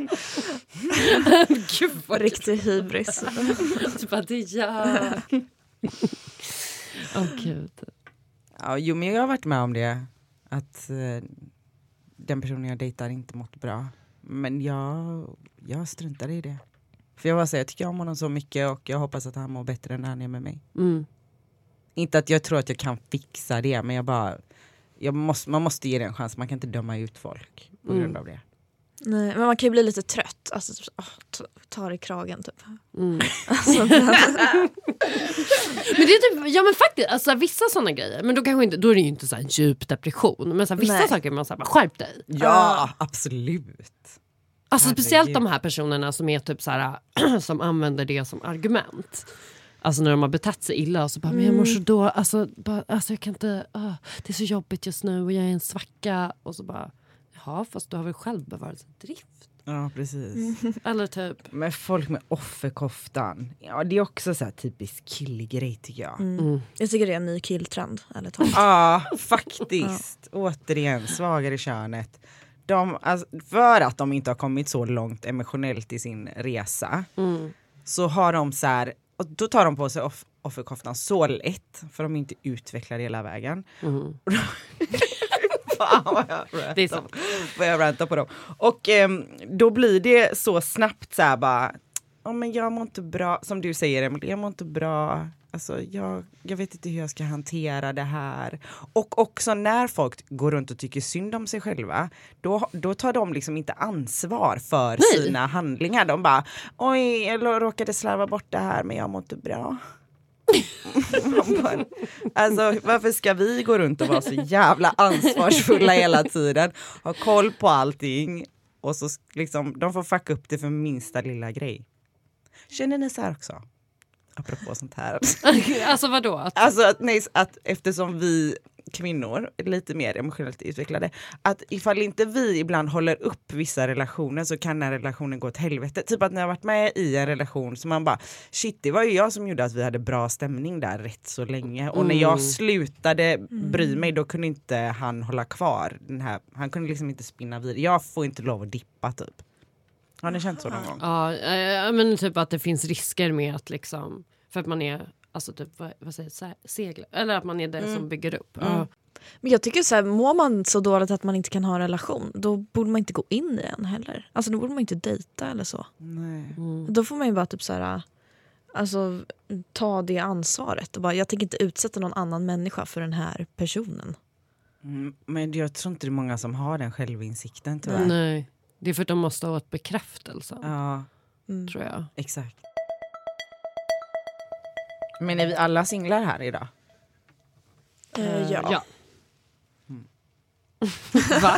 Gud vad Riktig hybris. du bara, det är jag. Åh gud. Ja, jo, men jag har varit med om det. Att eh, den personen jag dejtar inte mått bra. Men jag, jag struntade i det. För jag var så, jag tycker om honom så mycket och jag hoppas att han mår bättre när han är med mig. Mm. Inte att jag tror att jag kan fixa det, men jag bara... Jag måste, man måste ge det en chans. Man kan inte döma ut folk på grund Mm. av det. Nej, men man kan ju bli lite trött. Alltså, typ, åh, t- tar i kragen typ. Mm. Alltså, Men det är typ, ja men faktiskt, alltså vissa sådana grejer, men då kanske inte, då är det ju inte så här en djup depression, men så här, vissa Nej. saker man säger, skärp dig. Ja, absolut. Alltså Herregud. speciellt de här personerna som är typ så här, som använder det som argument. Alltså när de har betett sig illa och så bara, men jag mår så då, alltså, bara, alltså jag kan inte, uh, det är så jobbigt just nu och jag är en svacka. Och så bara, ja fast du har väl själv bevarat drift. Ja, precis. Eller typ. Men folk med offerkoftan. Ja, det är också så här typisk killgrej tycker jag. mm. Jag tycker det är en ny killtrend. Eller tal. Ja, faktiskt. Återigen, svagare könet. De, alltså, för att de inte har kommit så långt emotionellt i sin resa Mm. så har de så här, och då tar de på sig off- offerkoftan så lätt för de är inte utvecklade hela vägen. Mm. Fan vad jag rantar, Det är sant. vad jag rantar på dem. Och ehm, då blir det så snabbt så här bara, oh, men jag mår inte bra, som du säger Emil, jag mår inte bra. Alltså jag, jag vet inte hur jag ska hantera det här. Och också när folk går runt och tycker synd om sig själva, då, då tar de liksom inte ansvar för Nej. sina handlingar. De bara, oj, jag råkade slarva bort det här men jag mår inte bra. Man bara, alltså varför ska vi gå runt och vara så jävla ansvarsfulla hela tiden, ha koll på allting och så liksom, de får fucka upp det för minsta lilla grej. Känner ni så här också? Apropå sånt här. Alltså vadå? Att, Alltså att, nej, att eftersom vi kvinnor är lite mer emotionellt utvecklade, att ifall inte vi ibland håller upp vissa relationer så kan den här relationen gå åt helvete. Typ att när jag varit med i en relation så man bara, shit det var ju jag som gjorde att vi hade bra stämning där rätt så länge. Och när jag slutade bry mig då kunde inte han hålla kvar den här, han kunde liksom inte spinna vidare. Jag får inte lov att dippa typ. Har ni känt så någon gång? ja, äh, men typ att det finns risker med att liksom, för att man är, alltså typ, vad, vad säger jag, seglar, eller att man är den som bygger upp. Mm. Ja. Men jag tycker så här, mår man så dåligt att man inte kan ha en relation, då borde man inte gå in i en heller. Alltså då borde man inte dejta eller så. Nej. Då får man ju bara typ så här, alltså ta det ansvaret och bara, jag tänker inte utsätta någon annan människa för den här personen. Mm, men jag tror inte det är många som har den självinsikten tyvärr. Nej, det är för att de måste ha ett bekräftelse, Ja, tror jag. exakt. Men är vi alla singlar här idag? Eh, ja. Ja. Va?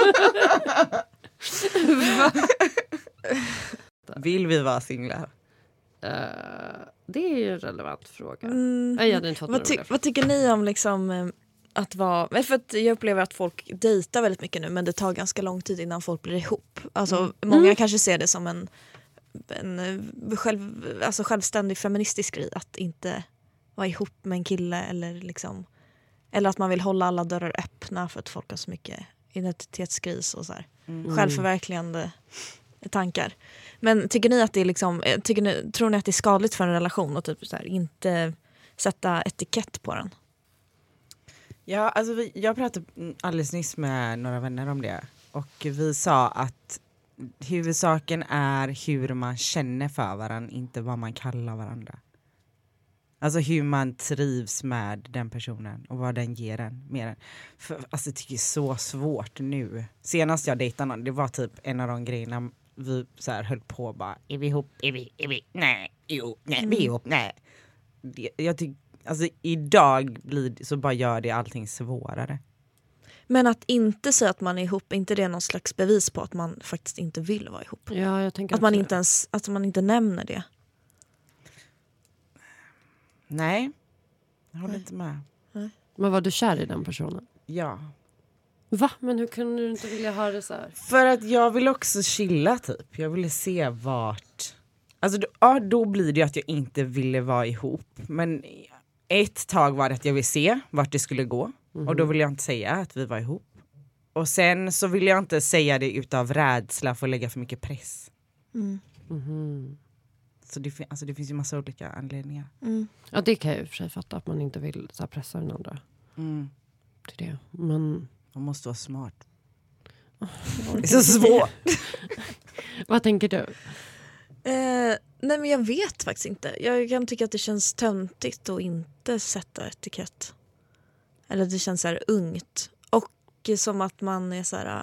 Vill vi vara singlar? Uh, det är ju en relevant fråga. Mm. Jag hade inte fått Vad, några ty- roliga vad tycker ni om liksom eh, att vara, men för att jag upplever att folk dejtar väldigt mycket nu, men det tar ganska lång tid innan folk blir ihop. Alltså många kanske ser det som en, en eh, själv, alltså självständig feministisk grej att inte vara ihop med en kille eller liksom, eller att man vill hålla alla dörrar öppna för att folk har så mycket identitetskris och så här. Mm. Självförverkligande tankar. Men tycker ni att det är liksom, tycker ni, tror ni att det är skadligt för en relation att typ så här, inte sätta etikett på den? Ja, alltså vi, jag pratade alldeles nyss med några vänner om det. Och vi sa att huvudsaken är hur man känner för varandra, inte vad man kallar varandra. Alltså hur man trivs med den personen och vad den ger en. Mer. För, alltså jag tycker det är så svårt nu. Senast jag dejtade någon, det var typ en av de grejerna vi så här höll på bara, är vi ihop, är vi, är vi, nej, jo, nej, vi är ihop, nej. Det, jag tycker, alltså idag blir, så bara gör det allting svårare. Men att inte säga att man är ihop, inte det är någon slags bevis på att man faktiskt inte vill vara ihop? Ja, jag tänker Att man också inte ens, att man inte nämner det? Nej, jag håller inte med. Men var du kär i den personen? Ja. Va? Men hur kunde du inte vilja ha det så här? För att jag vill också chilla typ. Jag ville se vart... Alltså då, ja, då blir det ju att jag inte ville vara ihop. Men ett tag var det att jag ville se vart det skulle gå. Och då ville jag inte säga att vi var ihop. Och sen så vill jag inte säga det utav rädsla för att lägga för mycket press. Mm. Mm-hmm. Så det, alltså det finns ju massa olika anledningar. Mm. Ja, det kan jag ju för sig fatta, att man inte vill så här, pressa den andra Mm. till det. Men Man måste vara smart. Det är så svårt. vad tänker du? Eh, nej men jag vet faktiskt inte. Jag kan tycka att det känns töntigt att inte sätta etikett. Eller det känns så här ungt. Och som att man är så här...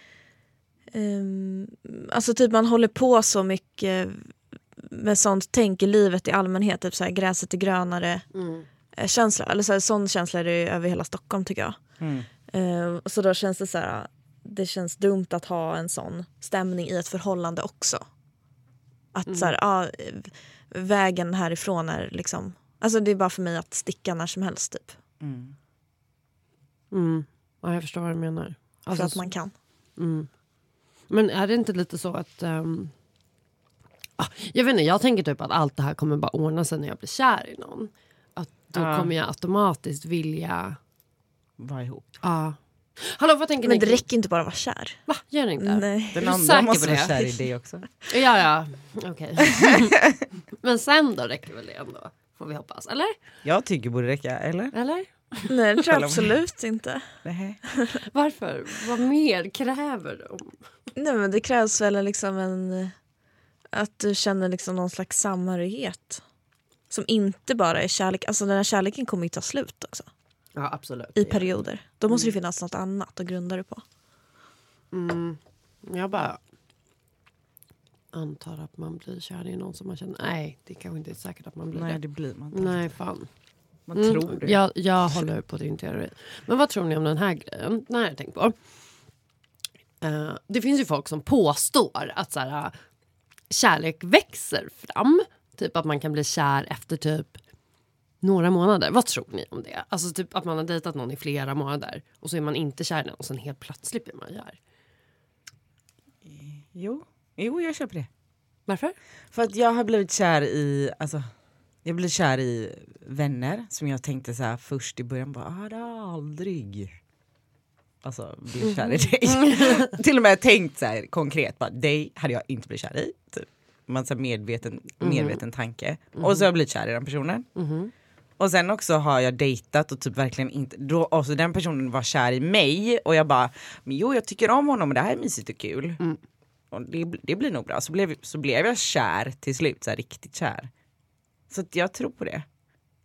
Um, alltså typ man håller på så mycket med sånt tänk i livet i allmänhet. Typ så här gräset är grönare Mm. eh, känsla. Eller så här, sån känsla är det över hela Stockholm tycker jag. Mm. Uh, så då känns det så här... Det känns dumt att ha en sån stämning i ett förhållande också. Att Mm. så här, ja, vägen härifrån är liksom... Alltså det är bara för mig att sticka när som helst typ. Mm. Mm. Ja, jag förstår vad du menar. Alltså, för att man kan. Mm. Men är det inte lite så att... Um... Ah, jag vet inte, jag tänker typ att allt det här kommer bara ordna sig när jag blir kär i någon. Att då Ja. kommer jag automatiskt vilja... Var ihop. Ja. Ah. Hallå, vad tänker Men ni? det räcker inte bara att vara kär. Va? Gör det inte? Nej. Den Är du andra säker måste på vara det? kär i dig också. Ja, ja. Okej. Men sen då räcker väl det ändå? Får vi hoppas. Eller? Jag tycker borde räcka, eller? Eller? Nej, det tror jag absolut inte. Nej. Varför? Vad mer kräver de? Nej, men det krävs väl liksom en... Att du känner liksom någon slags samhörighet. Som inte bara är kärlek. Alltså den här kärleken kommer ju ta slut också. Ja, absolut. I perioder. Då måste det finnas något annat att grunda det på. Mm. Jag bara antar att man blir kär i någon som man känner... Nej, det kanske inte är säkert att man blir Nej, det. det blir man inte. Nej, fan. Man Mm, tror det. jag, jag håller på din teori. Men vad tror ni om den här grejen? Den här har jag tänkt på. Uh, det finns ju folk som påstår att så här, uh, kärlek växer fram. Typ att man kan bli kär efter typ några månader. Vad tror ni om det? Alltså typ att man har dejtat någon i flera månader. Och så är man inte kär i någon och sen helt plötsligt blir man kär. Jo. jo, jag köper det. Varför? För att jag har blivit kär i... Alltså, jag blev kär i vänner som jag tänkte så här först i början. Bara, ah, det har aldrig... Alltså, blivit kär i dig. Till och med tänkt så här konkret. Bara, dig hade jag inte blivit kär i. Typ. Man så här medveten, medveten tanke. Och så har jag blivit kär i den personen. Mm-hmm. Och sen också har jag dejtat och typ verkligen inte... Då, alltså den personen var kär i mig. Och jag bara, men jo jag tycker om honom och det här är mysigt och kul. Mm. Och det, det blir nog bra. Så blev, så blev jag kär till slut. Så här, riktigt kär. Så att jag tror på det.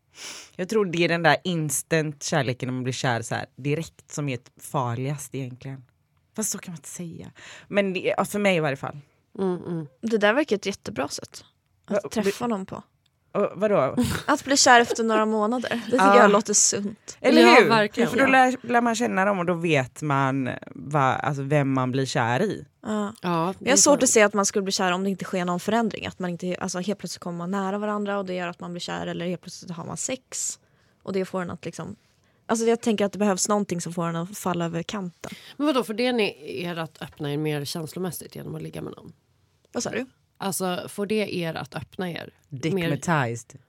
Jag tror det är den där instant kärleken när man blir kär så här, direkt som är farligast egentligen. Fast så kan man inte säga. Men det, ja, för mig i varje fall. Mm, mm. Det där verkar ett jättebra sätt. Att Va- träffa någon på. Och, vadå? Att bli kär efter några månader. Det tycker Ja. jag låter sunt. Eller Ja, hur? verkligen. För då lär, lär man känna dem och då vet man va, alltså vem man blir kär i. Ja. Ja, Jag har svårt att se att man skulle bli kär om det inte sker någon förändring. Att man inte, alltså helt plötsligt kommer man nära varandra och det gör att man blir kär. Eller helt plötsligt har man sex. Och det får en att liksom... Alltså jag tänker att det behövs någonting som får en att falla över kanten. Men vadå, för det ni är att öppna er mer känslomässigt genom att ligga med någon? Vad sa du? Alltså, får det er att öppna er? Mer... Dickmatized.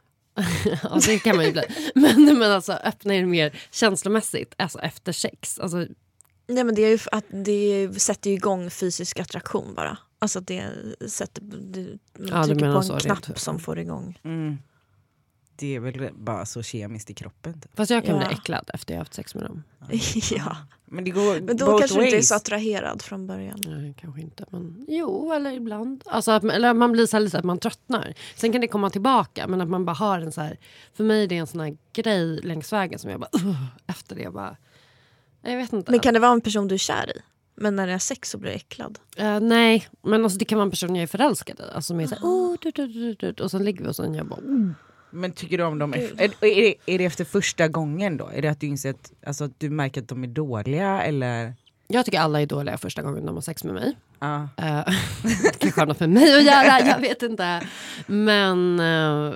Ja, det kan man ju bli. Men, men alltså, öppna er mer känslomässigt, alltså efter sex. Alltså, Nej, men det är ju f- att det sätter ju igång fysisk attraktion bara. Alltså att det sätter... Det, man Ja, du trycker menar på en så, knapp rent- som får igång. Mm. Det är väl bara så kemiskt i kroppen. Typ. fast jag kan Ja. bli äcklad efter jag har haft sex med dem. Ja. Men det går Men då both kanske du inte är ways. så attraherad från början. Nej, kanske inte. Men jo, eller ibland. Alltså, att, eller man blir så här lite att man tröttnar. Sen kan det komma tillbaka. Men att man bara har en så här... För mig är det en sån här grej längs vägen som jag bara... Uh, efter det bara... Jag vet inte. Men kan det vara en person du är kär i? Men när det är sex så blir du äcklad. Uh, nej, men alltså, det kan vara en person jag är förälskad i. Alltså med så här... Oh, du, du, du, du, och sen ligger vi och sen jag bara... Uh. Men tycker du om dem efter, är, är, det, är det efter första gången då? Är det att du inser att, alltså, att du märker att de är dåliga eller? Jag tycker alla är dåliga första gången de har sex med mig. Ja. Uh, det kanske har något med mig att göra, jag vet inte. Men, uh,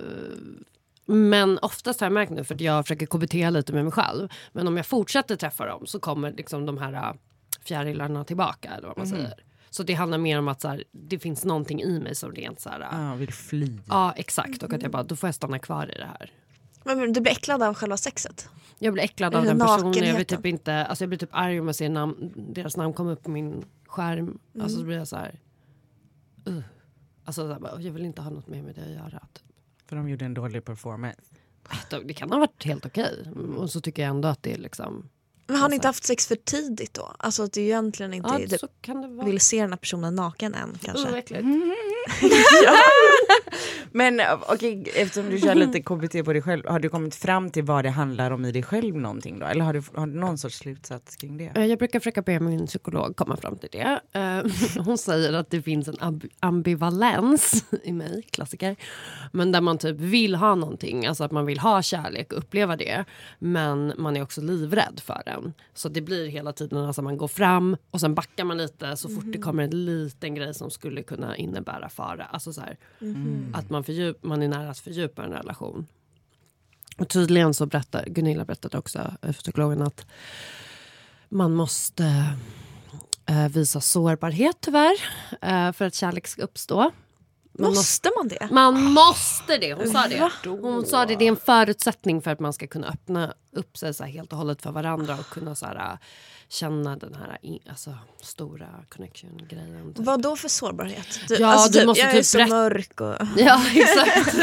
men oftast har jag märkt nu, för att jag försöker K B T lite med mig själv. Men om jag fortsätter träffa dem så kommer liksom de här uh, fjärilarna tillbaka, eller vad man Mhm. säger. Så det handlar mer om att så här, det finns någonting i mig som rent så här... Uh, Ja, vill fly. ja, exakt. Och att jag bara, då får jag stanna kvar i det här. Men du blir äcklad av själva sexet? Jag blir äcklad av Eller den personen. Jag nakenheten. vill typ inte, alltså jag blir typ arg om jag ser namn, deras namn komma upp på min skärm. Mm. Alltså så blir jag så här. Uh. Alltså så här, bara, jag vill inte ha något mer med det att göra. Typ. För de gjorde en dålig performance. Det kan ha varit helt okej. Och så tycker jag ändå att det är liksom... Men har ni inte haft sex för tidigt då? Alltså att du egentligen inte Ja, det, så kan det vara. vill se den här personen naken än kanske. Uh, äckligt. Ja. Men okej, okay, eftersom du kör lite K B T på dig själv, har du kommit fram till vad det handlar om i dig själv någonting då? Eller har du, har du någon sorts slutsats kring det? Jag brukar försöka be min psykolog komma fram till det. Hon säger att det finns en amb- ambivalens i mig, klassiker. Men där man typ vill ha någonting, alltså att man vill ha kärlek och uppleva det. Men man är också livrädd för den. Så det blir hela tiden alltså man går fram och sen backar man lite så fort mm. det kommer en liten grej som skulle kunna innebära fara. Alltså så här, mm. att man, fördjup, man är nära att fördjupa en relation. Och tydligen så berättar Gunilla berättade också för psykologen att man måste äh, visa sårbarhet tyvärr äh, för att kärlek ska uppstå. Man måste man det? Man måste det, hon sa det. Hon sa det, det är en förutsättning för att man ska kunna öppna upp sig så här helt och hållet för varandra och kunna så här, känna den här alltså, stora connection-grejen. Typ. Vad då för sårbarhet? Du, ja, alltså, du typ, måste jag typ är så berätta. mörk och... Ja, exakt.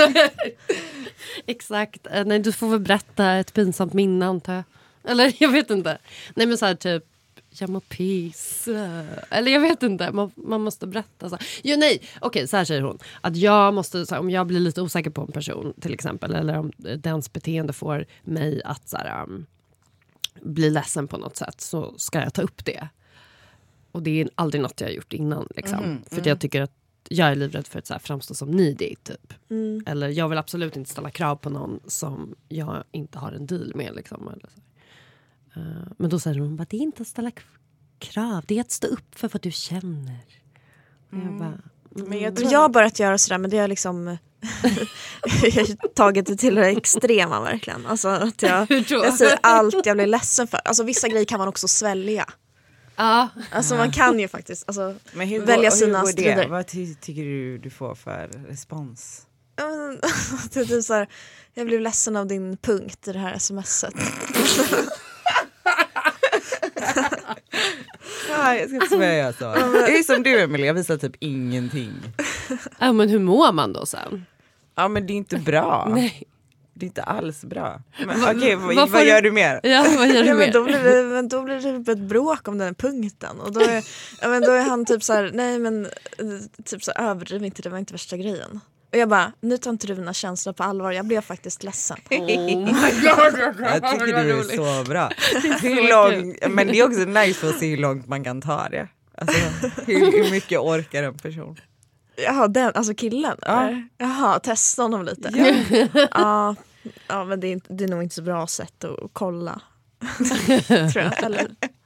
Exakt. Nej, du får väl berätta ett pinsamt minne antar jag. Eller jag vet inte. Nej men så här typ jag mår piss. Eller jag vet inte. Man, man måste berätta. Så. Jo, nej. Okej, så här säger hon. Att jag måste, så här, om jag blir lite osäker på en person till exempel. Eller om dens beteende får mig att så här, um, bli ledsen på något sätt. Så ska jag ta upp det. Och det är aldrig något jag har gjort innan. Liksom. Mm, för mm. jag tycker att jag är livrädd för att så här, framstå som needy typ. Mm. Eller jag vill absolut inte ställa krav på någon som jag inte har en deal med. Liksom, eller så. Uh, men då säger hon, det är inte att ställa k- krav, det är att stå upp för vad du känner. Mm. Jag, bara, mm. men jag, tror... jag har börjat göra sådär, men det är liksom jag har tagit det till det extrema verkligen. Alltså att jag, jag säger allt jag blir ledsen för. Alltså vissa grejer kan man också svälja. Ja. Alltså man kan ju faktiskt alltså, men hur välja går, sina hur går strider. Det? Vad ty- tycker du du får för respons? det är typ så här, jag blev ledsen av din punkt i det här smset. Ja, jag ska inte säga så. Det är som du Emilia, jag visar typ ingenting. Ja, men hur mår man då sen? Ja, men det är inte bra. Nej. Det är inte alls bra. Okej, okay, vad, vad gör du mer? Ja, vad gör du ja, mer? Men då blir det, men då blir det typ ett bråk om den här punkten. Och då är, ja, men då är han typ så här, nej men typ så här, överdriv inte, det var inte värsta grejen. Och jag bara, nu tar inte du dina känslor på allvar. Jag blev faktiskt ledsen. Oh my God. Jag tycker du är så bra. Hur lång, men det är också nice för att se hur långt man kan ta det. Alltså, hur, hur mycket orkar en person? Jaha, den, alltså killen? Ja. Eller? Jaha, testa honom lite. Ja, ja, ja men det är, inte, det är nog inte så bra sätt att kolla. Tror jag, eller?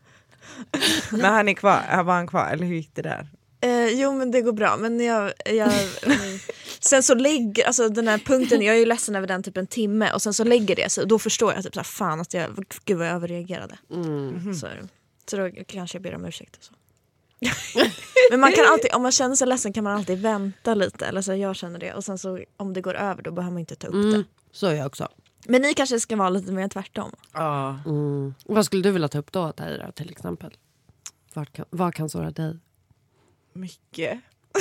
Men han är kvar, var han kvar? Eller hur gick det där? Eh, jo men det går bra, men jag, jag mm, sen så lägger, alltså den här punkten, jag är ju ledsen över den typ en timme och sen så lägger det så då förstår jag typ så här, fan att jag, gud vad jag överreagerade. Mm. Så, så då kanske jag ber om ursäkt och så. Men man kan alltid, om man känner sig ledsen kan man alltid vänta lite, eller så jag känner det och sen så om det går över då behöver man inte ta upp mm, det. Så är jag också. Men ni kanske ska vara lite mer tvärtom. Ja. Mm. Vad skulle du vilja ta upp då, Tahira, till exempel? Vad kan, vad kan såra dig? Mycket.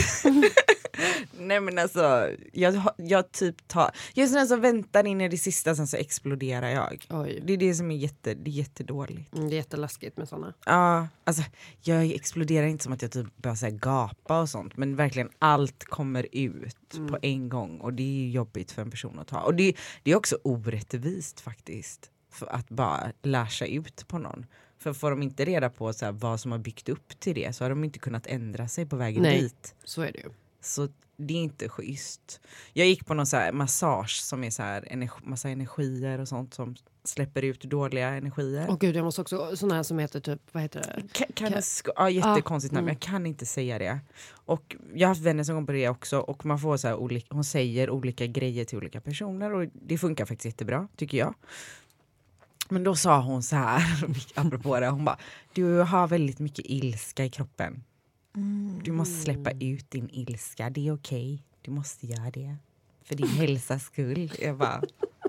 Nej men alltså jag, jag typ tar jag är sån som väntar in i det sista, sen så exploderar jag. Oj. Det är det som är jätte, det är jättedåligt. Mm, det är jätteläskigt med såna. Ja, alltså jag exploderar inte som att jag typ börjar så här gapa och sånt, men verkligen allt kommer ut mm. på en gång och det är jobbigt för en person att ta. Och det, det är också orättvist faktiskt för att bara läsa ut på någon. För får de inte reda på så här, vad som har byggt upp till det så har de inte kunnat ändra sig på vägen Nej, dit. Så är det ju. Så det är inte schysst. Jag gick på någon så här massage som är så här energi, massa energier och sånt som släpper ut dåliga energier. Åh gud, jag måste också såna här som heter typ, vad heter det? Kan, kan jag sk- ja, jättekonstigt ah, namn, mm. jag kan inte säga det. Och jag har haft vänner som går på det också och man får så här olika, hon säger olika grejer till olika personer och det funkar faktiskt jättebra, tycker jag. Men då sa hon så här, apropå det, hon bara, du har väldigt mycket ilska i kroppen. Mm. Du måste släppa ut din ilska, det är okej. Du måste göra det. För din hälsas skull. Jag bara,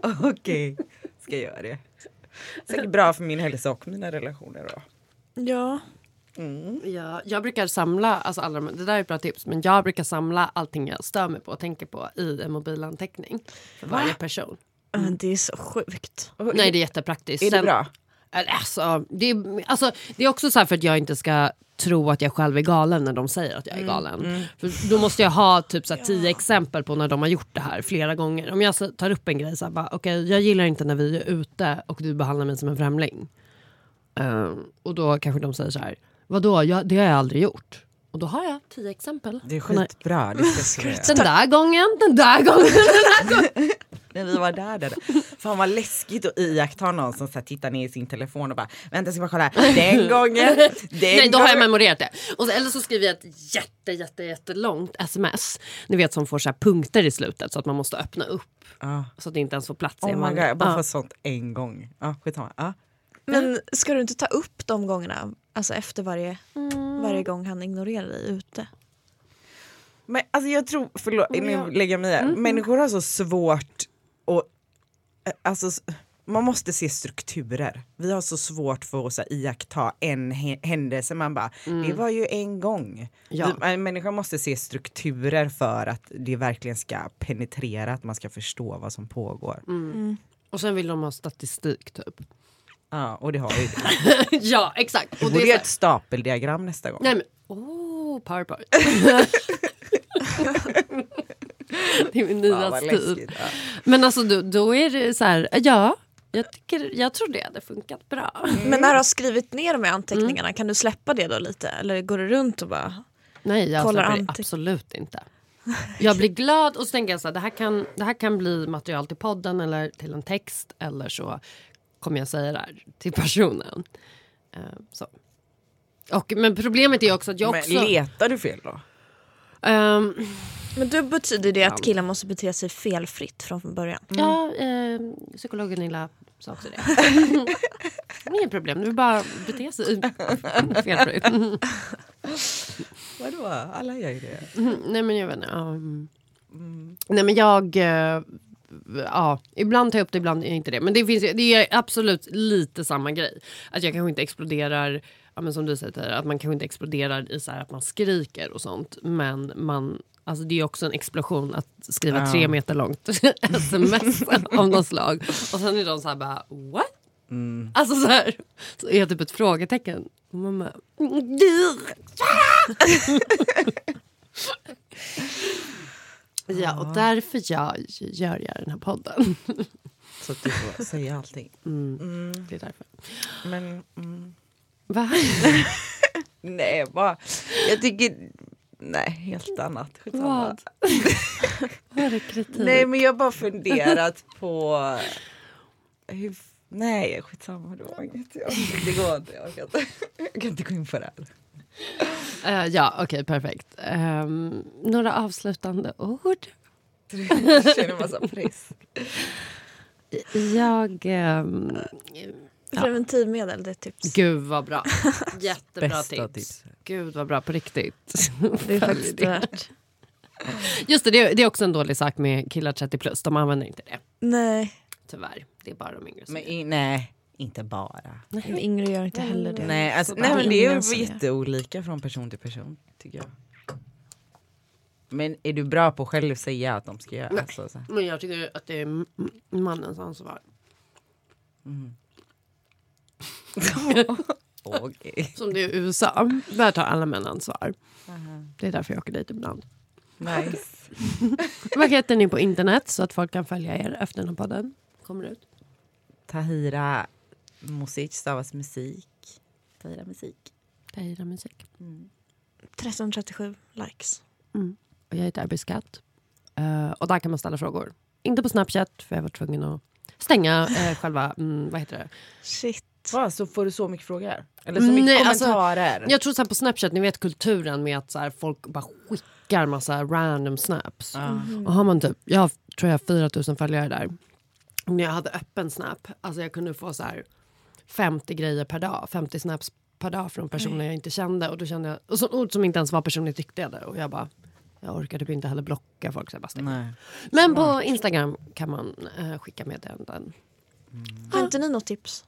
Okej, okay. Ska jag göra det. Säkert bra för min hälsa och mina relationer då. Ja. Mm. Ja, jag brukar samla, alltså alla de, det där är ett bra tips, men jag brukar samla allting jag stör mig på och tänker på i en mobilanteckning för varje person. Mm. Det är så sjukt. Nej, det är jättepraktiskt. Är det bra? Alltså det, är, alltså, det är också så här för att jag inte ska tro att jag själv är galen när de säger att jag är galen. Mm, mm. För då måste jag ha typ så här, tio ja. exempel på när de har gjort det här flera gånger. Om jag så, tar upp en grej så här, bara, okej, okay, jag gillar inte när vi är ute och du behandlar mig som en främling. Um, och då kanske de säger så här, vadå, jag, det har jag aldrig gjort. Och då har jag tio exempel. Det är skitbra. Det ska den där gången, den där gången, den där gången. När vi var där, där. Fan vad läskigt att iaktta någon som så här, tittar ner i sin telefon och bara, vänta ska bara kolla, den gången. Den Nej, då har jag memorerat det. Och så, eller så skriver jag ett jätte, jätte, jättelångt sms. Ni vet som får så här punkter i slutet så att man måste öppna upp. Ah. Så att det inte ens får plats. Oh my God, jag bara ah. får sånt en gång. Ah, skitsamma. Ah. Men ska du inte ta upp de gångerna? Alltså efter varje, mm. varje gång han ignorerar dig ute? Men alltså jag tror, förlåt, nu lägger jag mig här. Mm. Människor har så svårt och alltså man måste se strukturer. Vi har så svårt för att så här, iaktta en händelse. Man bara, mm. det var ju en gång. Ja. Vi, människor måste se strukturer för att det verkligen ska penetrera, att man ska förstå vad som pågår. Mm. Mm. Och sen vill de ha statistik typ. Ja, och det har ju det. Ja, exakt. Och det är ett stapeldiagram nästa gång. Nej men, oh, PowerPoint. Det är min nya ja, stil. Ja. Men alltså då, då är det så här, ja, jag, tycker, jag tror det hade funkat bra. Mm. Men när du har skrivit ner de här anteckningarna, mm. kan du släppa det då lite? Eller går du runt och bara Nej, jag kollar släpper det absolut inte. Jag blir glad och så tänker jag så här, det här kan, det här kan bli material till podden eller till en text eller så kommer jag säga det här till personen. Uh, så. Och, men problemet är också att jag också... Men letar du fel då? Um, men då betyder det att killar måste bete sig felfritt från början? Mm. Ja, eh, psykologen Nilla sa också det. Inget problem, du vill bara bete sig felfritt. Vadå? Alla gör ju det. Mm, nej men jag vet inte. Um, mm. Nej men jag... Uh, ja, ibland tar jag upp det, ibland inte det. Men det, finns, det är absolut lite samma grej. Att jag kanske inte exploderar, ja, men som du säger, att man kanske inte exploderar i så här att man skriker och sånt. Men man, alltså det är också en explosion att skriva ja. tre meter långt sms av något slag. Och sen är de så här bara, what? Mm. Alltså så här, så är jag typ ett frågetecken. Och mamma, ja, och därför jag gör jag den här podden. Så att du får säga allting. Mm. Mm. Det är därför. Men... Mm. Va? Nej, bara... Jag tycker... Nej, helt annat. Vad? Vad är det kritik? Nej, men jag har bara funderat på... Hur... Nej, skitsamma. Det var inget. Jag... Det går inte. Jag kan inte, jag kan inte gå in på det här. Uh, ja, okej, okay, perfekt. Um, några avslutande ord? Jag känner massa press. Jag... Um, ja. Preventivmedel, det är tips. Gud vad bra. Jättebra Bästa tips. tips. Gud vad bra, på riktigt. Det är faktiskt värt. Just det, det är, det är också en dålig sak med killar trettio plus. De använder inte det. Nej. Tyvärr, det är bara de yngre. Men i, nej. Inte bara. Nej, men yngre gör inte heller det. Nej, alltså, nej men det är ju jätteolika från person till person, tycker jag. Men är du bra på att själv säga att de ska göra? Alltså, så. Men jag tycker att det är mannens ansvar. Mm. Okay. Som det är i U S A. Där tar alla män ansvar. Uh-huh. Det är därför jag åker dit ibland. Nice. Vad heter ni på internet så att folk kan följa er efter den här podden kommer ut? Tahira Music, stavas musik. Tahira musik. Tahira musik. Mm. tretton trettiosju likes. Mm. Och jag heter Arbetsskatt. Uh, och där kan man ställa frågor. Inte på Snapchat, för jag var tvungen att stänga uh, själva, mm, vad heter det? Shit. Va, så får du så mycket frågor? Eller så mycket Nej, kommentarer? Alltså, jag tror så här på Snapchat, ni vet kulturen med att så här, folk bara skickar massa random snaps. Mm. Och har man typ, jag tror jag har fyra tusen följare där. Om jag hade öppen snap, alltså jag kunde få så här femtio grejer per dag, femtio snaps per dag från personer Nej. jag inte kände. Och då kände jag, och så ord som inte ens var personligt riktade. Och jag bara, Jag orkade typ inte heller blocka folk. Så bara Nej. Men på Instagram kan man uh, skicka meddelanden. Mm. Har inte ni något tips?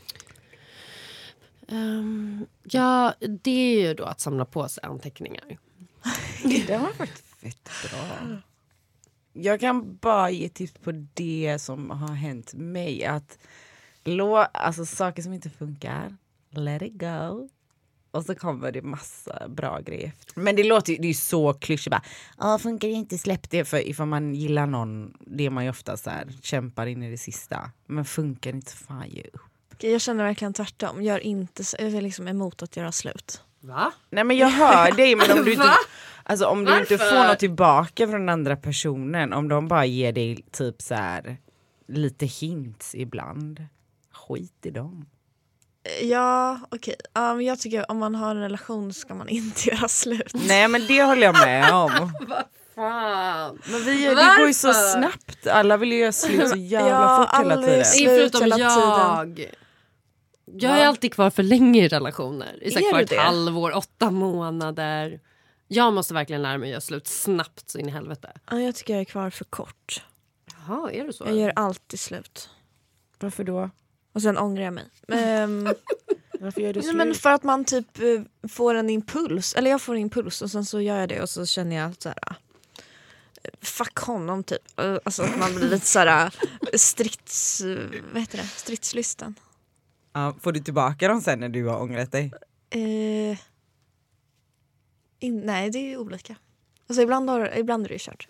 Um, ja, det är ju då att samla på sig anteckningar. Det var faktiskt fett bra. Jag kan bara ge tips på det som har hänt mig. Att lå, alltså saker som inte funkar, let it go. Och så kommer det massa bra grejer. Men det låter ju, det är ju så klyschigt. Bara, ah, funkar det inte, släpp det. För ifall man gillar någon, det är man ju ofta så här, kämpar in i det sista. Men funkar det inte, fan ge upp. Jag känner verkligen tvärtom. Gör inte, jag är liksom emot att göra slut. Va? Nej men jag hör dig, men om du inte, alltså, om du inte får något tillbaka från den andra personen, om de bara ger dig typ så här lite hints ibland, skit i dem. Ja, okej. Okay. Um, jag tycker om man har en relation ska man inte göra slut. Nej men det håller jag med om. Vad fan? Men vi, det går ju så snabbt. Alla vill ju göra slut så jävla ja, fort hela tiden. Förutom hela jag. Tiden. Jag är alltid kvar för länge i relationer. I Är kvar du ett det? halvår, åtta månader. Jag måste verkligen lära mig att göra slut snabbt så in i helvete. Ja, jag tycker jag är kvar för kort. Jaha, är det så? Jag gör alltid slut. Varför då? Och sen ångrar jag mig. Um, Varför gör du nej, slut? men för att man typ uh, får en impuls. Eller jag får en impuls och sen så gör jag det och så känner jag så här. Uh, fuck honom typ. Uh, alltså att man blir lite så här uh, strids... Uh, vad heter det? Stridslysten. Ja, får du tillbaka dem sen när du har ångrat dig? Uh, in, nej, det är ju olika. Alltså ibland, har, ibland är det ju kört.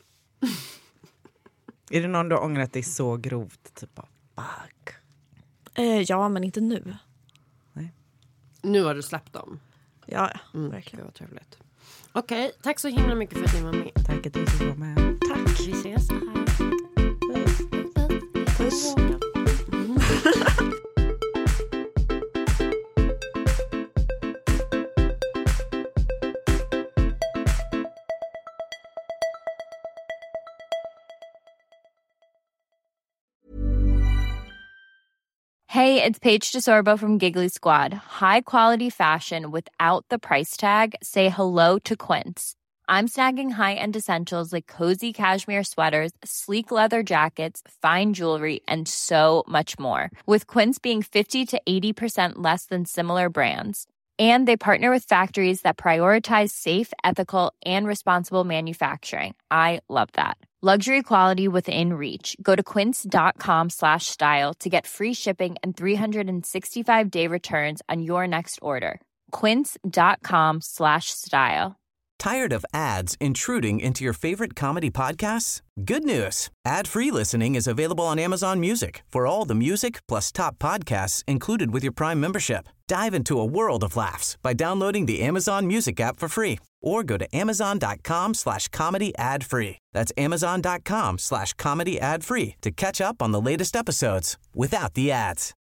Är det någon du har ångrat dig så grovt? Typ bara, fuck. Uh, ja, men inte nu. Nej. Nu har du släppt dem. Ja, Mm, verkligen. det var trevligt. Okej, okay, tack så himla mycket för att ni var med. Tack att du fick vara med. Tack. Vi ses här. Puss. Hey, it's Paige DeSorbo from Giggly Squad. High quality fashion without the price tag. Say hello to Quince. I'm snagging high-end essentials like cozy cashmere sweaters, sleek leather jackets, fine jewelry, and so much more. With Quince being fifty to eighty percent less than similar brands. And they partner with factories that prioritize safe, ethical, and responsible manufacturing. I love that. Luxury quality within reach. Go to quince.com slash style to get free shipping and three sixty-five day returns on your next order. Quince.com slash style. Tired of ads intruding into your favorite comedy podcasts? Good news. Ad-free listening is available on Amazon Music for all the music plus top podcasts included with your Prime membership. Dive into a world of laughs by downloading the Amazon Music app for free or go to amazon.com slash comedy ad free. That's amazon.com slash comedy ad free to catch up on the latest episodes without the ads.